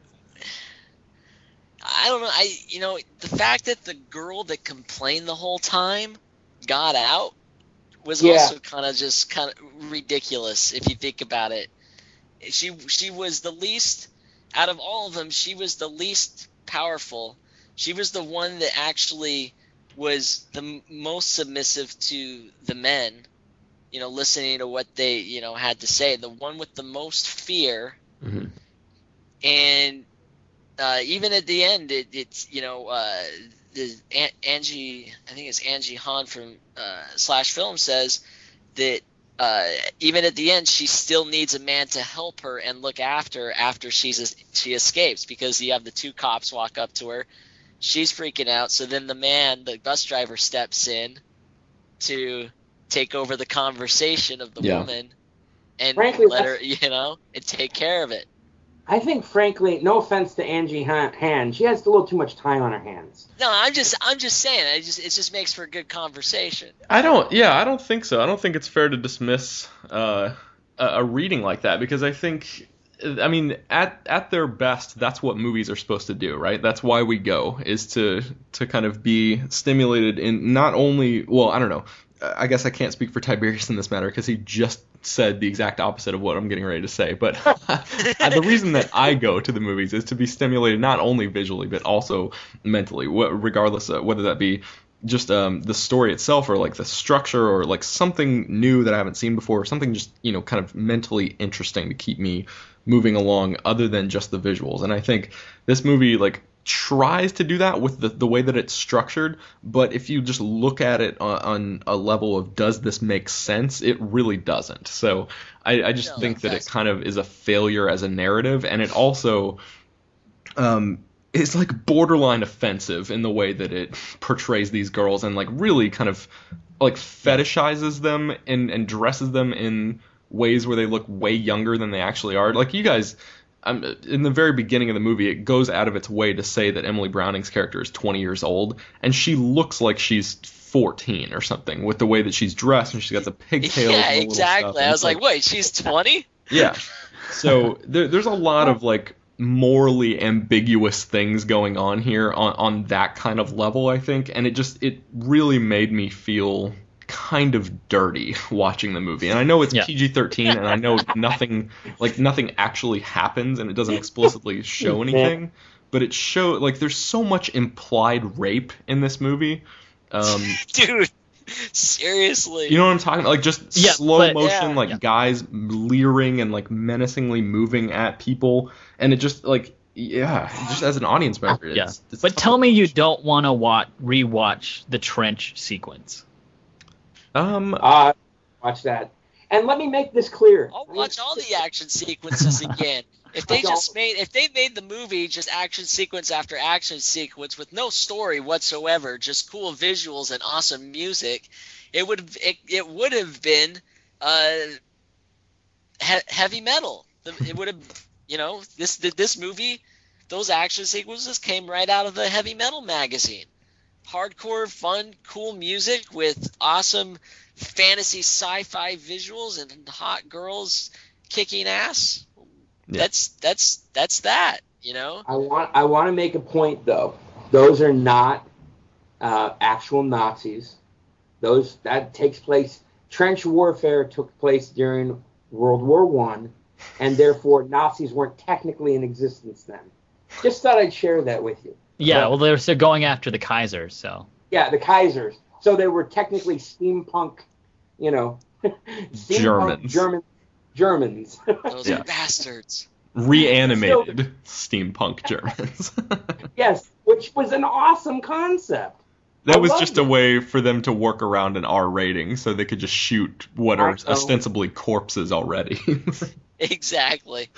A: I don't know. I you know the fact that the girl that complained the whole time got out was
D: Yeah.
A: also kind of just kind of ridiculous if you think about it. She she was the least out of all of them. She was the least powerful. She was the one that actually was the m- most submissive to the men. You know, listening to what they you know had to say. The one with the most fear.
C: Mhm.
A: And uh, even at the end, it, it's you know uh, the An- Angie, I think it's Angie Han from uh, Slash Film says that uh, even at the end, she still needs a man to help her and look after her after she's she escapes, because you have the two cops walk up to her, she's freaking out, so then the man, the bus driver, steps in to take over the conversation of the
C: Yeah.
A: woman and
D: Frankly,
A: let her,
D: that's-
A: you know, and take care of it.
D: I think, frankly, no offense to Angie Han, Han, she has a little too much time on her hands.
A: No, I'm just I'm just saying. I just it just makes for a good conversation.
C: I don't. Yeah, I don't think so. I don't think it's fair to dismiss uh, a, a reading like that, because I think I mean, at at their best, that's what movies are supposed to do, right? That's why we go, is to to kind of be stimulated in not only, well, I don't know. I guess I can't speak for Tiberius in this matter because he just said the exact opposite of what I'm getting ready to say. But the reason that I go to the movies is to be stimulated not only visually but also mentally, regardless of whether that be just um, the story itself or like the structure or like something new that I haven't seen before, or something just, you know, kind of mentally interesting to keep me moving along other than just the visuals. And I think this movie like tries to do that with the, the way that it's structured, but if you just look at it on, on a level of does this make sense, it really doesn't. So I, I just
A: No,
C: think that
A: that's-
C: it kind of is a failure as a narrative, and it also um, is like borderline offensive in the way that it portrays these girls and like really kind of like fetishizes them and, and dresses them in ways where they look way younger than they actually are. Like you guys, um, in the very beginning of the movie, it goes out of its way to say that Emily Browning's character is twenty years old, and she looks like she's fourteen or something with the way that she's dressed, and she's got the pigtails.
A: Yeah,
C: and the little
A: exactly.
C: stuff, and
A: I was
C: it's
A: like, wait, she's twenty?
C: yeah. So there, there's a lot of like morally ambiguous things going on here on, on that kind of level, I think, and it just it really made me feel kind of dirty watching the movie. And I know it's
B: Yeah.
C: P G thirteen, and I know nothing like nothing actually happens, and it doesn't explicitly show anything, but it show like there's so much implied rape in this movie. Um,
A: Dude, seriously.
C: You know what I'm talking about? Like just
B: Yeah,
C: slow
B: but-
C: motion,
A: Yeah.
C: like
B: Yeah.
C: guys leering and like menacingly moving at people, and it just like yeah, just as an audience member, it's,
B: Yeah.
C: it's
B: But
C: tough
B: tell
C: to
B: me you
C: watch.
B: don't want to watch rewatch the trench sequence.
C: Um,
D: Uh, watch that. And let me make this clear.
A: I'll watch all the action sequences again. If they just made if they made the movie just action sequence after action sequence with no story whatsoever, just cool visuals and awesome music, it would it, it would have been uh, he- heavy metal. It would have, you know, this this movie, those action sequences came right out of the Heavy Metal magazine. Hardcore, fun, cool music with awesome fantasy sci-fi visuals and hot girls kicking ass.
C: Yeah.
A: That's that's that's that, you know.
D: I want I want to make a point though. Those are not uh, actual Nazis. Those that takes place. Trench warfare took place during World War One, and therefore Nazis weren't technically in existence then. Just thought I'd share that with you.
B: Yeah,
D: But-
B: well, they're still going after the Kaiser, so.
D: Yeah, the Kaisers. So they were technically steampunk, you know, steampunk
C: Germans.
D: German Germans.
A: Those
C: Yeah.
A: are bastards.
C: reanimated steampunk Germans.
D: Yes, which was an awesome concept.
C: That
D: I
C: was
D: loved
C: just a
D: it.
C: way for them to work around an R rating, so they could just shoot what
D: I
C: are
D: know.
C: ostensibly corpses already.
A: Exactly.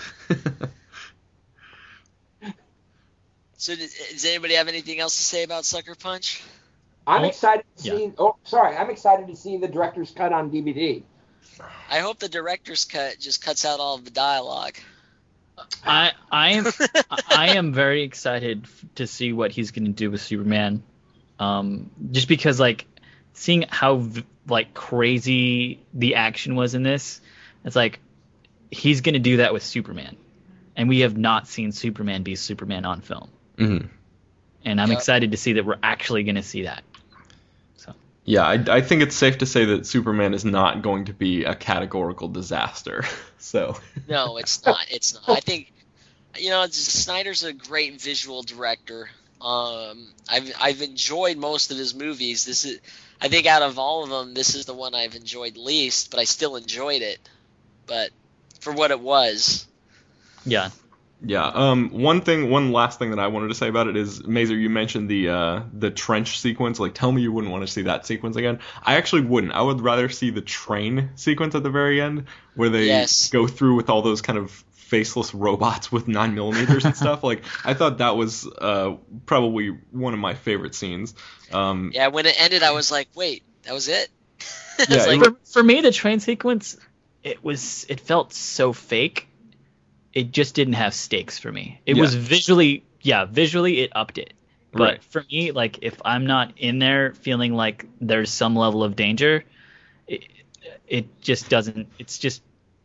A: So does, does anybody have anything else to say about Sucker Punch?
D: I'm
B: Oh,
D: excited to
B: yeah.
D: see. Oh, sorry, I'm excited to see the director's cut on D V D.
A: I hope the director's cut just cuts out all of the dialogue.
B: I I am I am very excited f- to see what he's going to do with Superman. Um, just because like seeing how v- like crazy the action was in this, it's like he's going to do that with Superman, and we have not seen Superman be Superman on film,
C: hmm
B: and I'm
A: Yep.
B: excited to see that we're actually going to see that. So
C: Yeah, I, I think it's safe to say that Superman is not going to be a categorical disaster. So
A: No, it's not. It's not. I think, you know, it's, Snyder's a great visual director. Um, I've I've enjoyed most of his movies. This is, I think, out of all of them, this is the one I've enjoyed least. But I still enjoyed it. But for what it was,
B: yeah,
C: yeah, um, one thing, one last thing that I wanted to say about it is, Mazer, you mentioned the uh, the trench sequence. Like, tell me you wouldn't want to see that sequence again. I actually wouldn't. I would rather see the train sequence at the very end, where they
A: Yes.
C: go through with all those kind of faceless robots with nine millimeters and stuff. Like, I thought that was uh, probably one of my favorite scenes. Um,
A: yeah, when it ended, I was like, wait, that was it? It's
C: Yeah,
A: like,
C: it-
B: for, for me the train sequence, it was it felt so fake. It just didn't have stakes for me. It
C: Yeah.
B: was visually, yeah, visually it upped it. But
C: Right.
B: for me, like if I'm not in there feeling like there's some level of danger, it, it just doesn't. It's just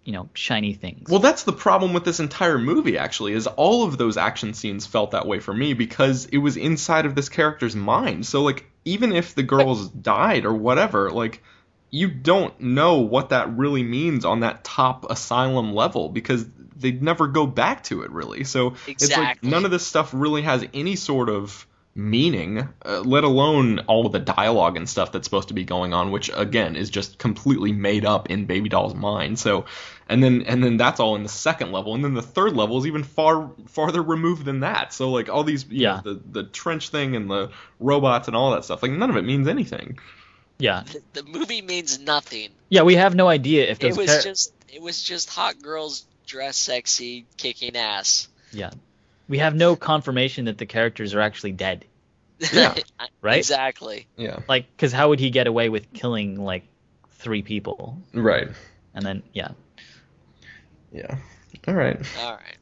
B: you know, shiny things.
C: Well, that's the problem with this entire movie, actually, is all of those action scenes felt that way for me because it was inside of this character's mind. So, like, even if the girls died or whatever, like, you don't know what that really means on that top asylum level because they'd never go back to it, really. So
A: Exactly.
C: it's like none of this stuff really has any sort of meaning, uh, let alone all of the dialogue and stuff that's supposed to be going on, which again is just completely made up in Baby Doll's mind. So, and then and then that's all in the second level, and then the third level is even far farther removed than that. So like all these, you
B: Yeah.
C: know, the the trench thing and the robots and all that stuff, like none of it means anything.
B: Yeah.
A: The, the movie means nothing.
B: Yeah, we have no idea if those
A: It was
B: char-
A: just it was just hot girls dressed sexy, kicking ass.
B: Yeah. We have no confirmation that the characters are actually dead.
C: Yeah.
B: Right?
A: Exactly.
C: Yeah.
B: Like, because how would he get away with killing, like, three people?
C: Right.
B: And then, yeah.
C: Yeah. All right.
A: All right.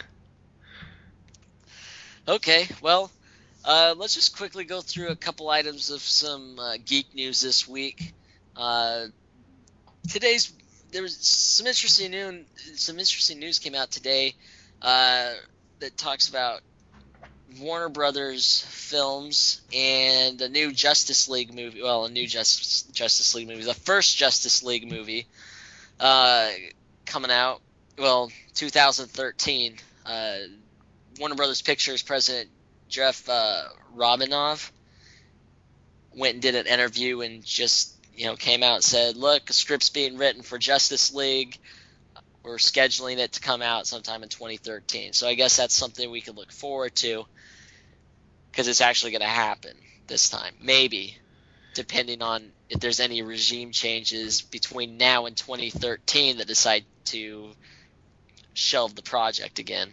A: Okay, well, uh, let's just quickly go through a couple items of some uh, geek news this week. Uh, today's there was some interesting news. Some interesting news came out today uh, that talks about Warner Brothers films and a new Justice League movie. Well, a new Justice Justice League movie, the first Justice League movie uh, coming out. Well, two thousand thirteen. Uh, Warner Brothers Pictures president Jeff uh, Robinov went and did an interview and just you know came out and said, "Look, a script's being written for Justice League. We're scheduling it to come out sometime in twenty thirteen." So I guess that's something we can look forward to because it's actually going to happen this time, maybe, depending on if there's any regime changes between now and twenty thirteen that decide to shelve the project again.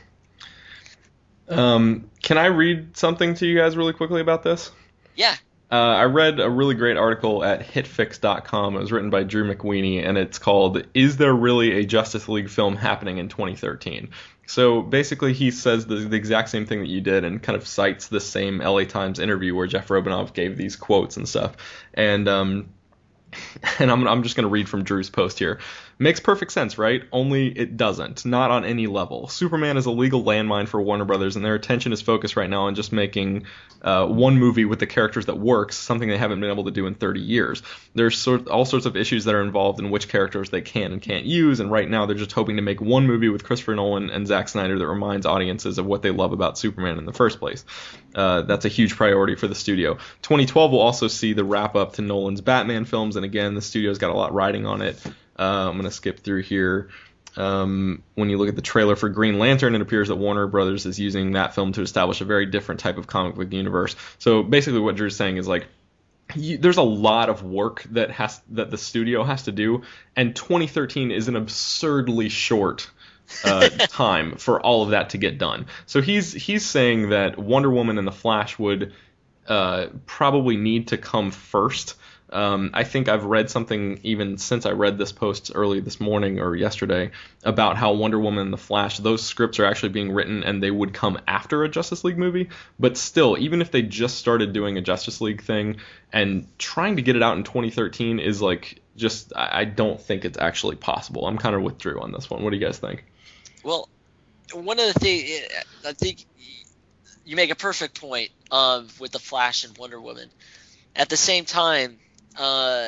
C: Um, can I read something to you guys really quickly about this?
A: Yeah.
C: Uh, I read a really great article at hitfix dot com. It was written by Drew McWeeny, and it's called, "Is There Really a Justice League Film Happening in twenty thirteen?" So basically he says the, the exact same thing that you did and kind of cites the same L A Times interview where Jeff Robinov gave these quotes and stuff. And um, and I'm, I'm just going to read from Drew's post here. Makes perfect sense, right? Only it doesn't. Not on any level. Superman is a legal landmine for Warner Brothers, and their attention is focused right now on just making uh, one movie with the characters that works, something they haven't been able to do in thirty years. There's sort, all sorts of issues that are involved in which characters they can and can't use, and right now they're just hoping to make one movie with Christopher Nolan and Zack Snyder that reminds audiences of what they love about Superman in the first place. Uh, that's a huge priority for the studio. twenty twelve will also see the wrap-up to Nolan's Batman films, and again, the studio's got a lot riding on it. Uh, I'm going to skip through here. Um, when you look at the trailer for Green Lantern, it appears that Warner Brothers is using that film to establish a very different type of comic book universe. So basically what Drew's saying is like, you, there's a lot of work that has that the studio has to do, and twenty thirteen is an absurdly short uh, time for all of that to get done. So he's he's saying that Wonder Woman and the Flash would uh, probably need to come first. Um, I think I've read something even since I read this post early this morning or yesterday about how Wonder Woman and the Flash, those scripts are actually being written and they would come after a Justice League movie. But still, even if they just started doing a Justice League thing and trying to get it out in twenty thirteen is like just, I don't think it's actually possible. I'm kind of with Drew on this one. What do you guys think?
A: Well, one of the things, I think you make a perfect point um, with the Flash and Wonder Woman. At the same time, Uh,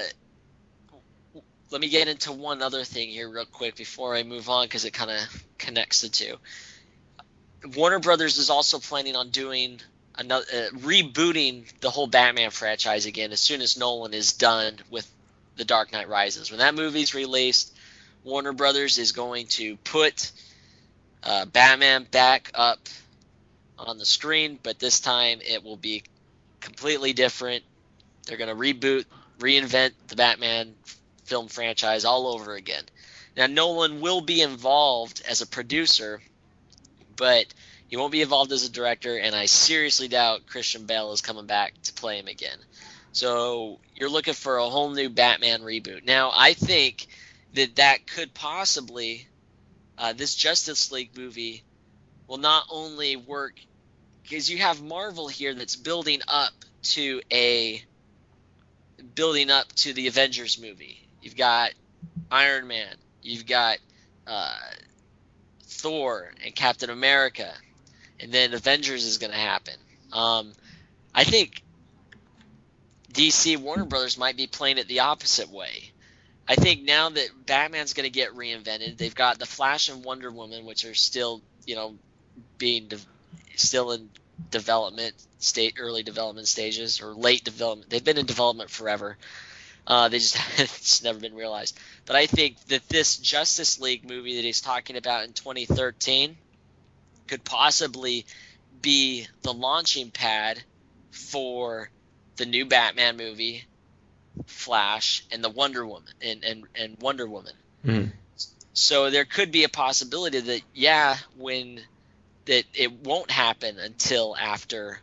A: let me get into one other thing here real quick before I move on because it kind of connects the two. Warner Brothers is also planning on doing another uh, rebooting the whole Batman franchise again as soon as Nolan is done with The Dark Knight Rises. When that movie's released, Warner Brothers is going to put uh, Batman back up on the screen, but this time it will be completely different. They're going to reboot reinvent the Batman film franchise all over again. Now, Nolan will be involved as a producer, but he won't be involved as a director, and I seriously doubt Christian Bale is coming back to play him again. So you're looking for a whole new Batman reboot. Now, I think that that could possibly, uh, this Justice League movie will not only work, because you have Marvel here that's building up to a building up to the Avengers movie. You've got Iron Man, You've got uh, Thor and Captain America, and then Avengers is going to happen. Um, I think D C Warner Brothers might be playing it the opposite way. I think now that Batman's going to get reinvented, they've got the Flash and Wonder Woman, which are still, you know, being de- still in development state, early development stages or late development. They've been in development forever. Uh, they just it's never been realized. But I think that this Justice League movie that he's talking about in twenty thirteen could possibly be the launching pad for the new Batman movie, Flash, and the Wonder Woman and, and, and Wonder Woman.
C: Mm. So
A: there could be a possibility that yeah, when that it won't happen until after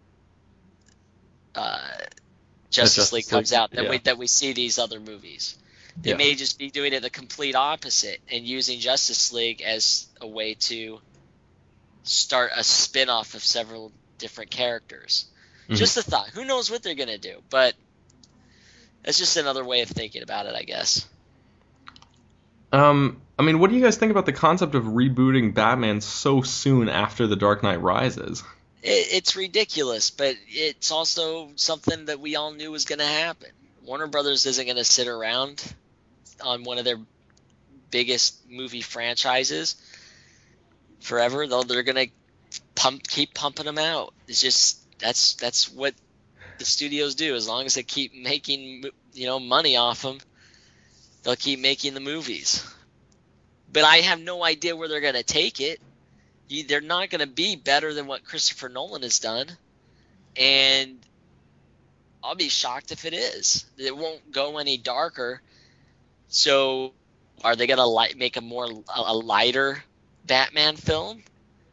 A: uh, Justice,
C: Justice
A: League comes
C: League,
A: out that
C: yeah.
A: we that we see these other movies. They
C: Yeah.
A: may just be doing it the complete opposite and using Justice League as a way to start a spin-off of several different characters.
C: Mhm.
A: Just a thought. Who knows what they're going to do, but that's just another way of thinking about it, I guess.
C: Um, I mean, what do you guys think about the concept of rebooting Batman so soon after The Dark Knight Rises?
A: It, it's ridiculous, but it's also something that we all knew was going to happen. Warner Brothers isn't going to sit around on one of their biggest movie franchises forever. Though they're going to pump, keep pumping them out. It's just that's that's what the studios do. As long as they keep making you know money off them, they'll keep making the movies. But I have no idea where they're going to take it. You, they're not going to be better than what Christopher Nolan has done, and I'll be shocked if it is. It won't go any darker. So, are they going to light, make a more a lighter Batman film?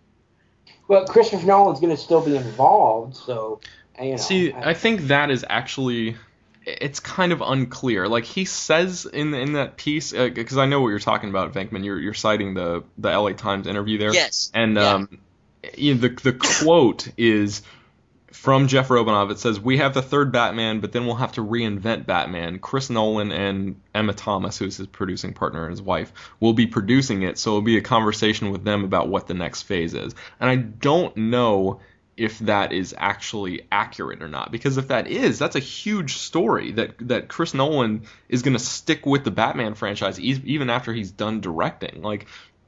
D: Well, Christopher Nolan's going to still be involved, so you know.
C: See, I think that is actually, it's kind of unclear. Like he says in in that piece, because uh, I know what you're talking about, Venkman. You're you're citing the the L A Times interview there.
A: Yes.
C: And
A: yeah.
C: um, you know, the the quote is from Jeff Robinov. It says, "We have the third Batman, but then we'll have to reinvent Batman. Chris Nolan and Emma Thomas, who's his producing partner and his wife, will be producing it. So it'll be a conversation with them about what the next phase is." And I don't know if that is actually accurate or not, because if that is, that's a huge story that that Chris Nolan is going to stick with the Batman franchise e- even after he's done directing. Like,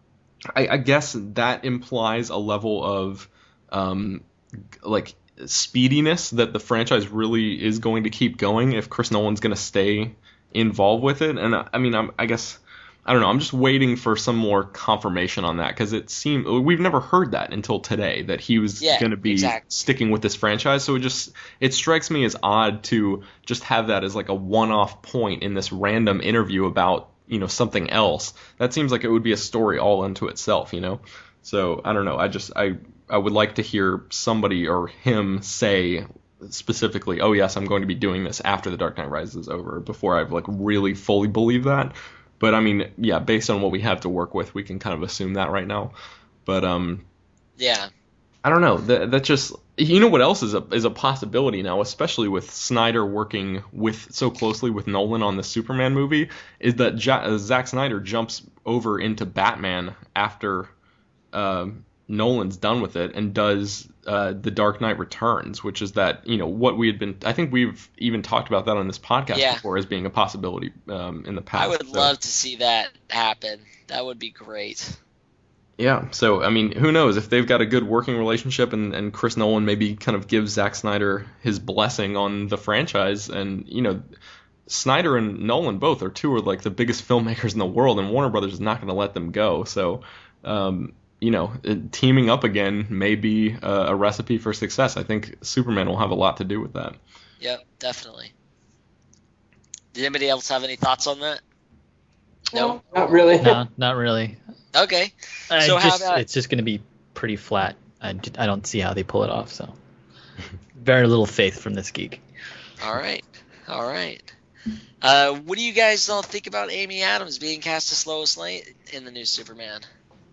C: I, I guess that implies a level of um, like speediness that the franchise really is going to keep going if Chris Nolan's going to stay involved with it. And I, I mean, I'm, I guess. I don't know. I'm just waiting for some more confirmation on that, because it seemed we've never heard that until today, that he was
A: Yeah,
C: going to be
A: exactly.
C: sticking with this franchise. So it just it strikes me as odd to just have that as like a one-off point in this random interview about you know something else. That seems like it would be a story all unto itself, you know. So I don't know. I just I I would like to hear somebody or him say specifically, "Oh yes, I'm going to be doing this after The Dark Knight Rises is over," before I've like really fully believed that. But I mean, yeah, based on what we have to work with, we can kind of assume that right now. But um,
A: Yeah.
C: I don't know. That that just you know what else is a is a possibility now, especially with Snyder working with so closely with Nolan on the Superman movie, is that ja- Zack Snyder jumps over into Batman after uh, Nolan's done with it and does uh, The Dark Knight Returns, which is that, you know, what we had been, I think we've even talked about that on this podcast
A: Yeah.
C: before as being a possibility um, in the past.
A: I would
C: So,
A: love to see that happen. That would be great.
C: yeah, so, I mean, who knows? If they've got a good working relationship and, and Chris Nolan maybe kind of gives Zack Snyder his blessing on the franchise, and, you know, Snyder and Nolan both are two of, like, the biggest filmmakers in the world, and Warner Brothers is not going to let them go, so, um, you know, teaming up again may be a, a recipe for success. I think Superman will have a lot to do with that.
A: Yep, definitely. Did anybody else have any thoughts on that? No?
D: Not really.
B: No, not really.
A: Okay.
B: I
A: So how
B: just,
A: about-
B: it's just going to be pretty flat. I, j- I don't see how they pull it off. So very little faith from this geek.
A: All right. All right. Uh, what do you guys all think about Amy Adams being cast as Lois Lane in the new Superman?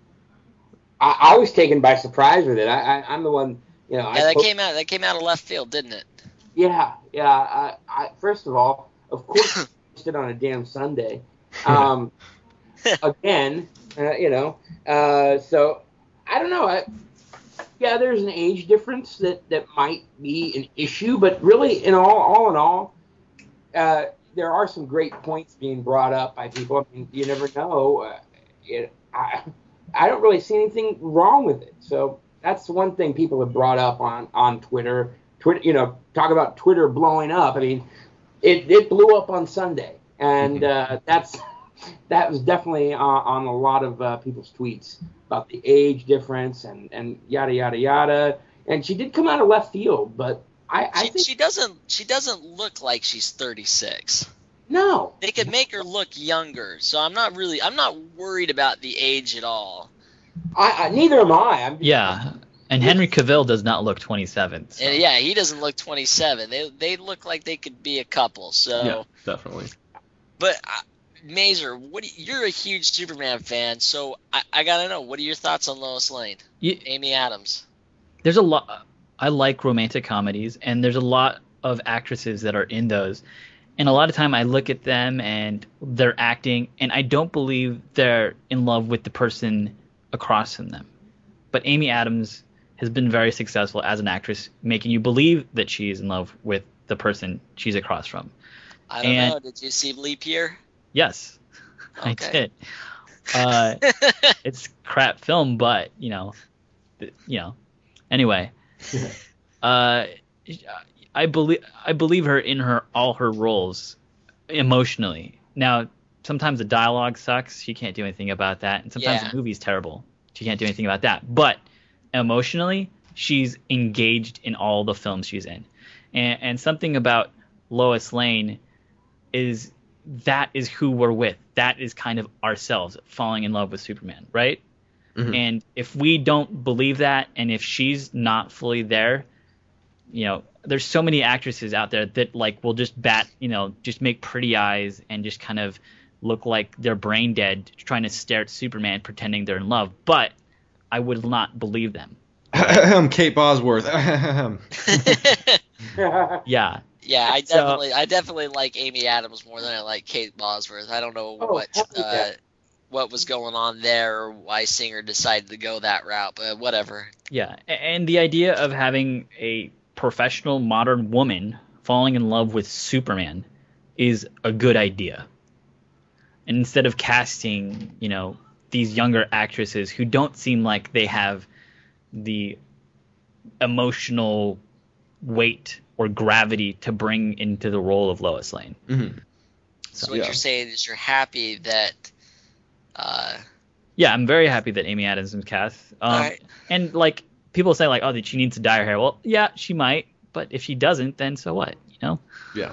D: I, I was taken by surprise with it. I, I, I'm the one, you know.
A: Yeah,
D: I
A: that
D: po-
A: came out. That came out of left field, didn't it?
D: Yeah, yeah. I, I, first of all, of course, I posted on a damn Sunday. Um, again, uh, you know. Uh, so I don't know. I, yeah, there's an age difference that, that might be an issue, but really, in all all in all, uh, there are some great points being brought up by people. I mean, you never know. Uh, it, I I don't really see anything wrong with it. So that's one thing people have brought up on, on Twitter. Twitter, you know, talk about Twitter blowing up. I mean, it, it blew up on Sunday, and uh, that's that was definitely on, on a lot of uh, people's tweets about the age difference and, and yada yada yada. And she did come out of left field, but I, I
A: she,
D: think
A: she doesn't she doesn't look like she's thirty-six.
D: no.
A: They could make her look younger, so I'm not really I'm not worried about the age at all.
D: I, I neither am I. I'm,
B: Yeah, and Henry Cavill does not look twenty-seven. So.
A: And yeah, he doesn't look twenty-seven. They they look like they could be a couple. So,
C: Yeah, definitely.
A: but uh, Mazer, what do you, you're a huge Superman fan, so I, I gotta know, what are your thoughts on Lois Lane,
B: You,
A: Amy Adams?
B: there's a lot. I like romantic comedies, and there's a lot of actresses that are in those. And a lot of time I look at them and they're acting, and I don't believe they're in love with the person across from them. But Amy Adams has been very successful as an actress, making you believe that she is in love with the person she's across from.
A: I don't
B: And-
A: know. Did you see Leap Year?
B: Yes, I
A: Okay.
B: did. Uh, it's crap film, but you know, th- you know. Anyway, uh, I believe I believe her in her all her roles emotionally. Now, sometimes the dialogue sucks. She can't do anything about that, and sometimes
A: Yeah.
B: the movie's terrible. She can't do anything about that. But emotionally, she's engaged in all the films she's in, and, and something about Lois Lane is that is who we're with. That is kind of ourselves falling in love with Superman, right?
C: Mhm.
B: And if we don't believe that, and if she's not fully there, you know, there's so many actresses out there that like will just bat, you know, just make pretty eyes and just kind of look like they're brain dead, trying to stare at Superman, pretending they're in love. But I would not believe them.
C: Kate Bosworth.
B: Yeah,
A: Yeah, I
B: So-
A: definitely I definitely like Amy Adams more than I like Kate Bosworth. I don't know
D: Oh,
A: what
D: hell yeah.
A: uh, what was going on there or why Singer decided to go that route, but whatever.
B: yeah. A- And the idea of having a professional modern woman falling in love with Superman is a good idea. And instead of casting, you know, these younger actresses who don't seem like they have the emotional weight or gravity to bring into the role of Lois Lane.
C: Mhm.
A: So what
C: Yeah.
A: you're saying is you're happy that uh,
B: Yeah, I'm very happy that Amy Adams was cast. Um,
A: Alright.
B: And like people say, like, oh, that she needs to dye her hair. Well, yeah, she might, but if she doesn't, then so what? You know?
C: Yeah.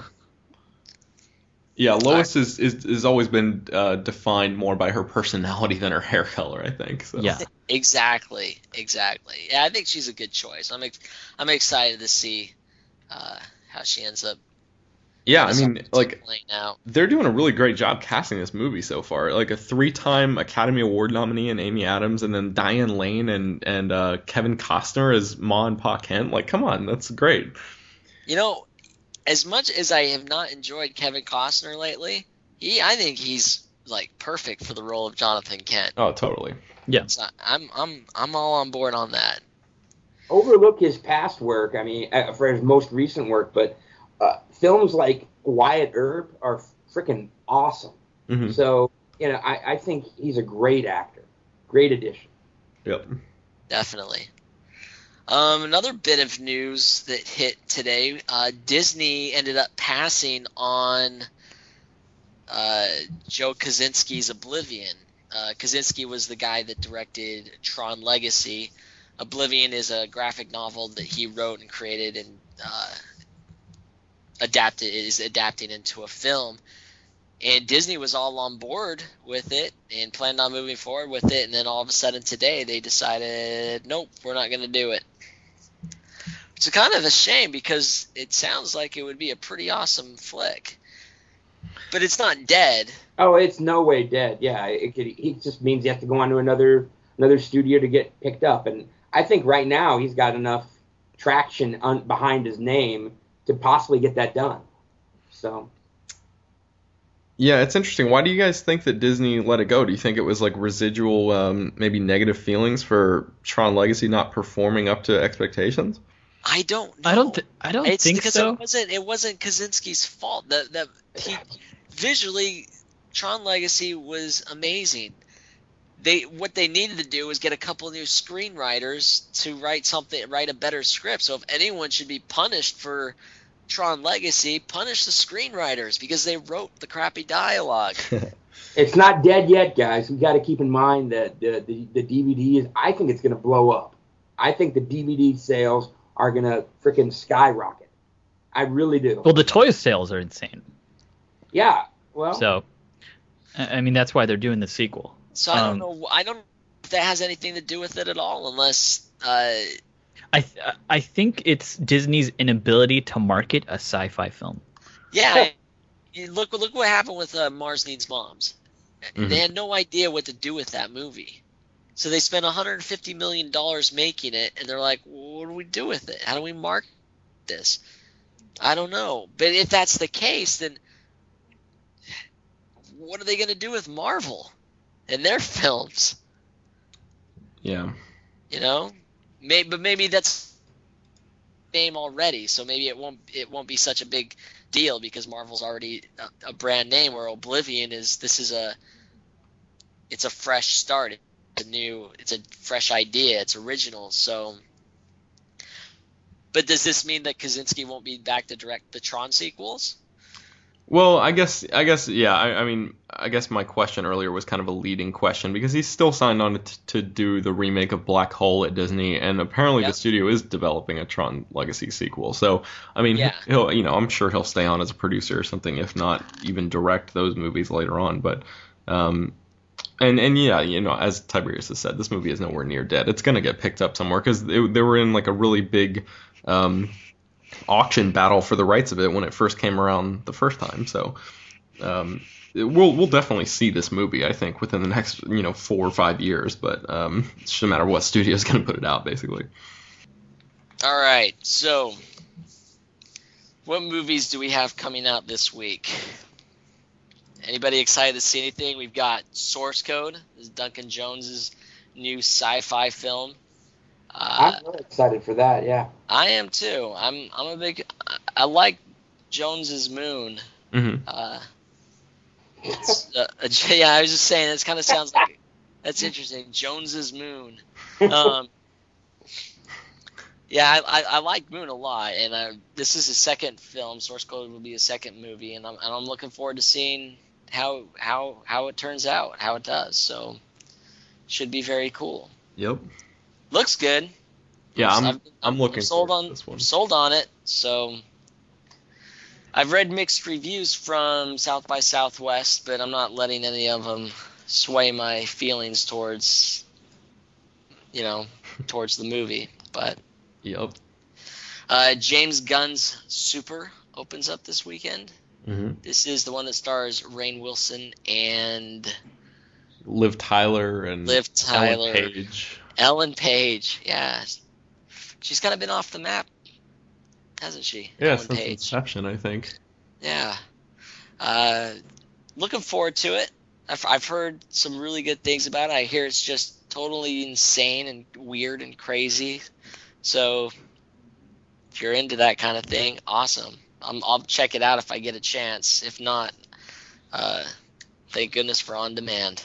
C: Yeah, Lois is, is has always been uh, defined more by her personality than her hair color, I think. So.
B: Yeah.
A: exactly, exactly. Yeah, I think she's a good choice. I'm ex- I'm excited to see uh, how she ends up.
C: Yeah, I mean, like,
A: playing out.
C: they're doing a really great job casting this movie so far. Like a three-time Academy Award nominee in Amy Adams, and then Diane Lane and and uh, Kevin Costner as Ma and Pa Kent. Like, come on, that's great.
A: You know, as much as I have not enjoyed Kevin Costner lately, he I think he's like perfect for the role of Jonathan Kent.
C: Oh, totally.
A: So I'm I'm I'm all on board on that.
D: Overlook his past work. I mean, uh, for his most recent work, but uh, films like Wyatt Earp are freaking awesome.
C: hmm
D: So, you know, I, I think he's a great actor. Great addition.
C: Yep.
A: Definitely. Um, another bit of news that hit today: uh, Disney ended up passing on uh, Joe Kosinski's Oblivion. Uh, Kosinski was the guy that directed Tron Legacy. Oblivion is a graphic novel that he wrote and created and uh, adapted is adapting into a film. And Disney was all on board with it and planned on moving forward with it. And then all of a sudden today they decided, nope, we're not going to do it. It's kind of a shame because it sounds like it would be a pretty awesome flick. But it's not dead.
D: Oh, it's no way dead. Yeah, it could. It just means he has to go on to another another studio to get picked up. And I think right now he's got enough traction on, behind his name to possibly get that done. So.
C: Yeah, it's interesting. Why do you guys think that Disney let it go? Do you think it was like residual, um, maybe negative feelings for Tron Legacy not performing up to expectations?
A: I don't know.
B: I don't. Th- I don't
A: it's
B: think
A: because
B: so.
A: it wasn't. It wasn't Kaczynski's fault. That that he visually, Tron Legacy was amazing. They what they needed to do was get a couple new screenwriters to write something, write a better script. So if anyone should be punished for Tron Legacy, punish the screenwriters because they wrote the crappy dialogue.
D: It's not dead yet, guys. We got to keep in mind that the, the the D V D is. I think it's going to blow up. I think the D V D sales are going to freaking skyrocket. I really do.
B: Well, the toy sales are insane.
D: Yeah. Well.
B: So, I I mean, that's why they're doing the sequel.
A: So I don't
B: Um,
A: know. I don't know if that has anything to do with it at all, unless. Uh,
B: I th- I think it's Disney's inability to market a sci-fi film.
A: yeah. you look look what happened with uh, Mars Needs Moms.
C: Mhm.
A: They had no idea what to do with that movie. So they spent one hundred fifty million dollars making it, and they're like, what do we do with it? How do we market this? I don't know. But if that's the case, then what are they going to do with Marvel and their films?
C: Yeah.
A: You know? Maybe, but maybe that's name already, so maybe it won't it won't be such a big deal because Marvel's already a, a brand name, where Oblivion is this is a it's a fresh start. It's a new it's a fresh idea, it's original. So but does this mean that Kaczynski won't be back to direct the Tron sequels?
C: Well, I guess, I guess, yeah. I, I mean, I guess my question earlier was kind of a leading question because he's still signed on to, to do the remake of Black Hole at Disney, and apparently
A: Yep.
C: the studio is developing a Tron Legacy sequel. So, I mean,
A: Yeah.
C: he'll, you know, I'm sure he'll stay on as a producer or something, if not even direct those movies later on. But, um, and and yeah, you know, as Tiberius has said, this movie is nowhere near dead. It's gonna get picked up somewhere because they, they were in like a really big, um. auction battle for the rights of it when it first came around the first time. So um, it- we'll we'll definitely see this movie, I think, within the next you know four or five years. But um, it doesn't matter what studio is going to put it out, basically.
A: All right, so what movies do we have coming out this week? Anybody excited to see anything? We've got Source Code. This is Duncan Jones's new sci-fi film. Uh,
D: I'm really excited for that. Yeah.
A: I am too. I'm I'm a big. I, I like Jones's Moon.
C: hmm
A: Uh, it's, uh, yeah, I was just saying. It kind of sounds like that's interesting. Jones's Moon. Um, yeah, I, I, I like Moon a lot, and uh, this is his second film. Source Code will be his second movie, and I'm and I'm looking forward to seeing how how how it turns out, how it does. So, should be very cool.
C: Yep.
A: Looks good.
C: Yeah, I'm
A: I've-
C: I'm looking
A: sold
C: forward
A: on
C: to this one.
A: sold on it. So I've read mixed reviews from South by Southwest, but I'm not letting any of them sway my feelings towards, you know, towards the movie. But
C: Yep.
A: uh, James Gunn's Super opens up this weekend.
C: hmm
A: This is the one that stars Rainn Wilson and
C: Liv Tyler and
A: Liv Tyler.
C: Ellen Page.
A: Ellen Page. Yeah, she's kind of been off the map, hasn't she?
C: Yeah,
A: Ellen
C: since
A: Page.
C: Inception, I think.
A: Yeah. Uh, looking forward to it. I've, I've heard some really good things about it. I hear it's just totally insane and weird and crazy. So if you're into that kind of thing, awesome. I'm, I'll check it out if I get a chance. If not, uh, thank goodness for on demand.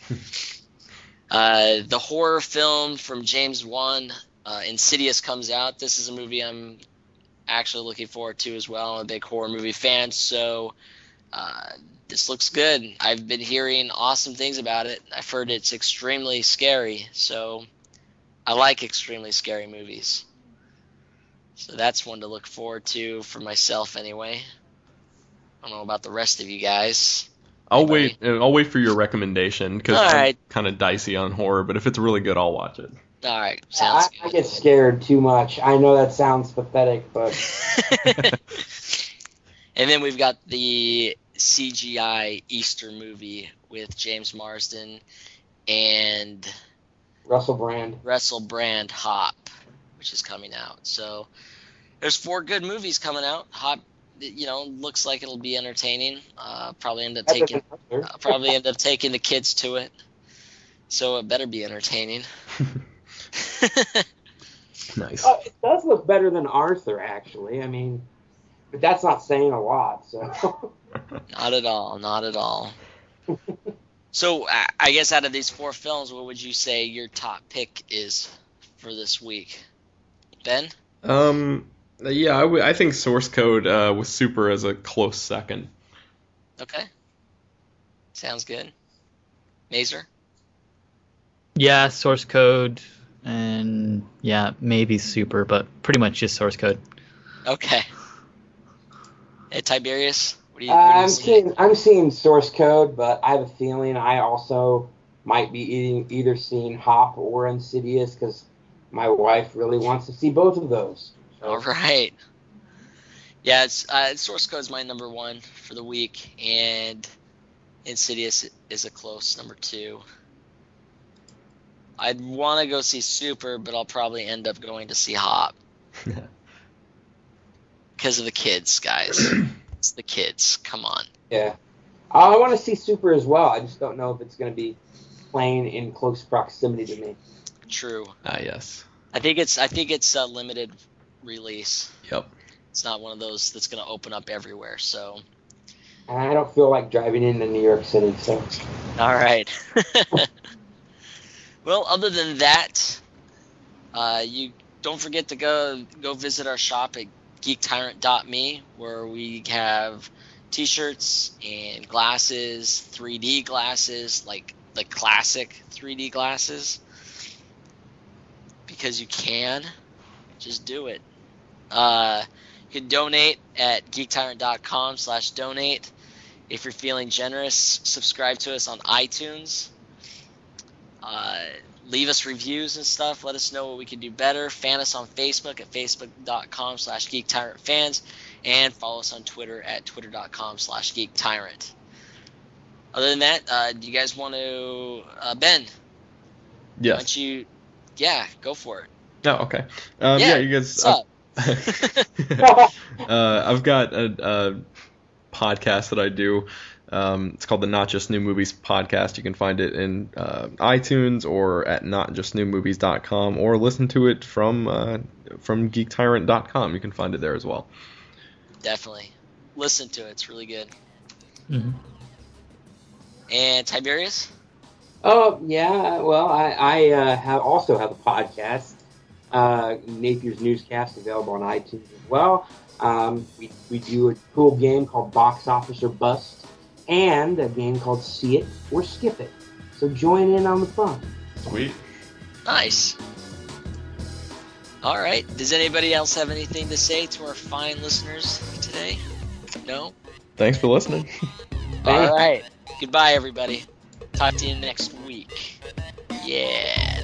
A: uh, the horror film from James Wan, uh, Insidious, comes out. This is a movie I'm actually looking forward to as well. I'm a big horror movie fan, so uh, this looks good. I've been hearing awesome things about it. I've heard it's extremely scary, so I like extremely scary movies. So that's one to look forward to for myself anyway. I don't know about the rest of you guys.
C: I'll
A: Anybody?
C: wait. uh, I'll wait for your recommendation because
A: All
C: I'm
A: right.
C: kind of dicey on horror. But if it's really good, I'll watch it.
A: All right,
D: I,
A: sounds
D: I get scared too much. I know that sounds pathetic, but
A: good. And then we've got the C G I Easter movie with James Marsden and
D: Russell Brand.
A: Russell Brand, Hop, which is coming out. So there's four good movies coming out. Hop you know, looks like it'll be entertaining. Uh, probably end up
D: Better
A: taking,
D: than Arthur.
A: uh, probably end up taking the kids to it. So it better be entertaining.
C: Nice.
D: Uh, it does look better than Arthur, actually. I mean, but that's not saying a lot. So.
A: Not at all. Not at all. So I- I guess out of these four films, what would you say your top pick is for this week, Ben?
C: Um, yeah, I, w- I think Source Code uh, with Super as a close second.
A: Okay. Sounds good. Mazer?
B: Yeah, source code, and yeah, maybe Super, but pretty much just source code.
A: Okay. Hey, Tiberius? What do you,
D: Uh,
A: what do you
D: I'm
A: see?
D: seeing I'm seeing Source Code, but I have a feeling I also might be eating, either seeing Hop or Insidious because my wife really wants to see both of those. So,
A: All right. Yeah, it's uh, Source Code is my number one for the week, and Insidious is a close number two. I'd want to go see Super, but I'll probably end up going to see Hop because of the kids, guys. It's the kids. Come on.
D: yeah, I want to see Super as well. I just don't know if it's going to be playing in close proximity to me.
A: True.
C: Ah, yes.
A: I think it's I think it's a limited release.
C: Yep.
A: It's not one of those that's going to open up everywhere. So.
D: And I don't feel like driving into New York City. So
A: All right. Well, other than that, uh, you don't forget to go go visit our shop at geek tyrant dot me, where we have T-shirts and glasses, three D glasses, like the classic three D glasses, because you can. Just do it. Uh, you can donate at geek tyrant dot com slash donate. If you're feeling generous, subscribe to us on iTunes. Uh, leave us reviews and stuff. Let us know what we can do better. Fan us on Facebook at facebook dot com slash geek tyrant fans. And follow us on Twitter at twitter dot com slash geek tyrant. Other than that, uh, do you guys want to... Uh, Ben, why
C: Yes.
A: don't you... Yeah, go for it.
C: Oh, okay. Um,
A: Yeah,
C: yeah, you guys.
A: What's up?
C: uh, I've got a, a podcast that I do. Um, it's called the Not Just New Movies podcast. You can find it in uh, iTunes or at not just new movies dot com, or listen to it from uh, from geek tyrant dot com. You can find it there as well.
A: Definitely. Listen to it. It's really good.
B: Mm-hmm.
A: And Tiberius?
D: Oh yeah, well I, I uh, have also have a podcast, uh, Napier's Newscast, available on iTunes as well. Um, we we do a cool game called Box Office or Bust, and a game called See It or Skip It. So join in on the fun.
C: Sweet.
A: Nice. All right. Does anybody else have anything to say to our fine listeners today? No?
C: Thanks for listening.
A: All right. Goodbye, everybody. Talk to you next week. Yeah.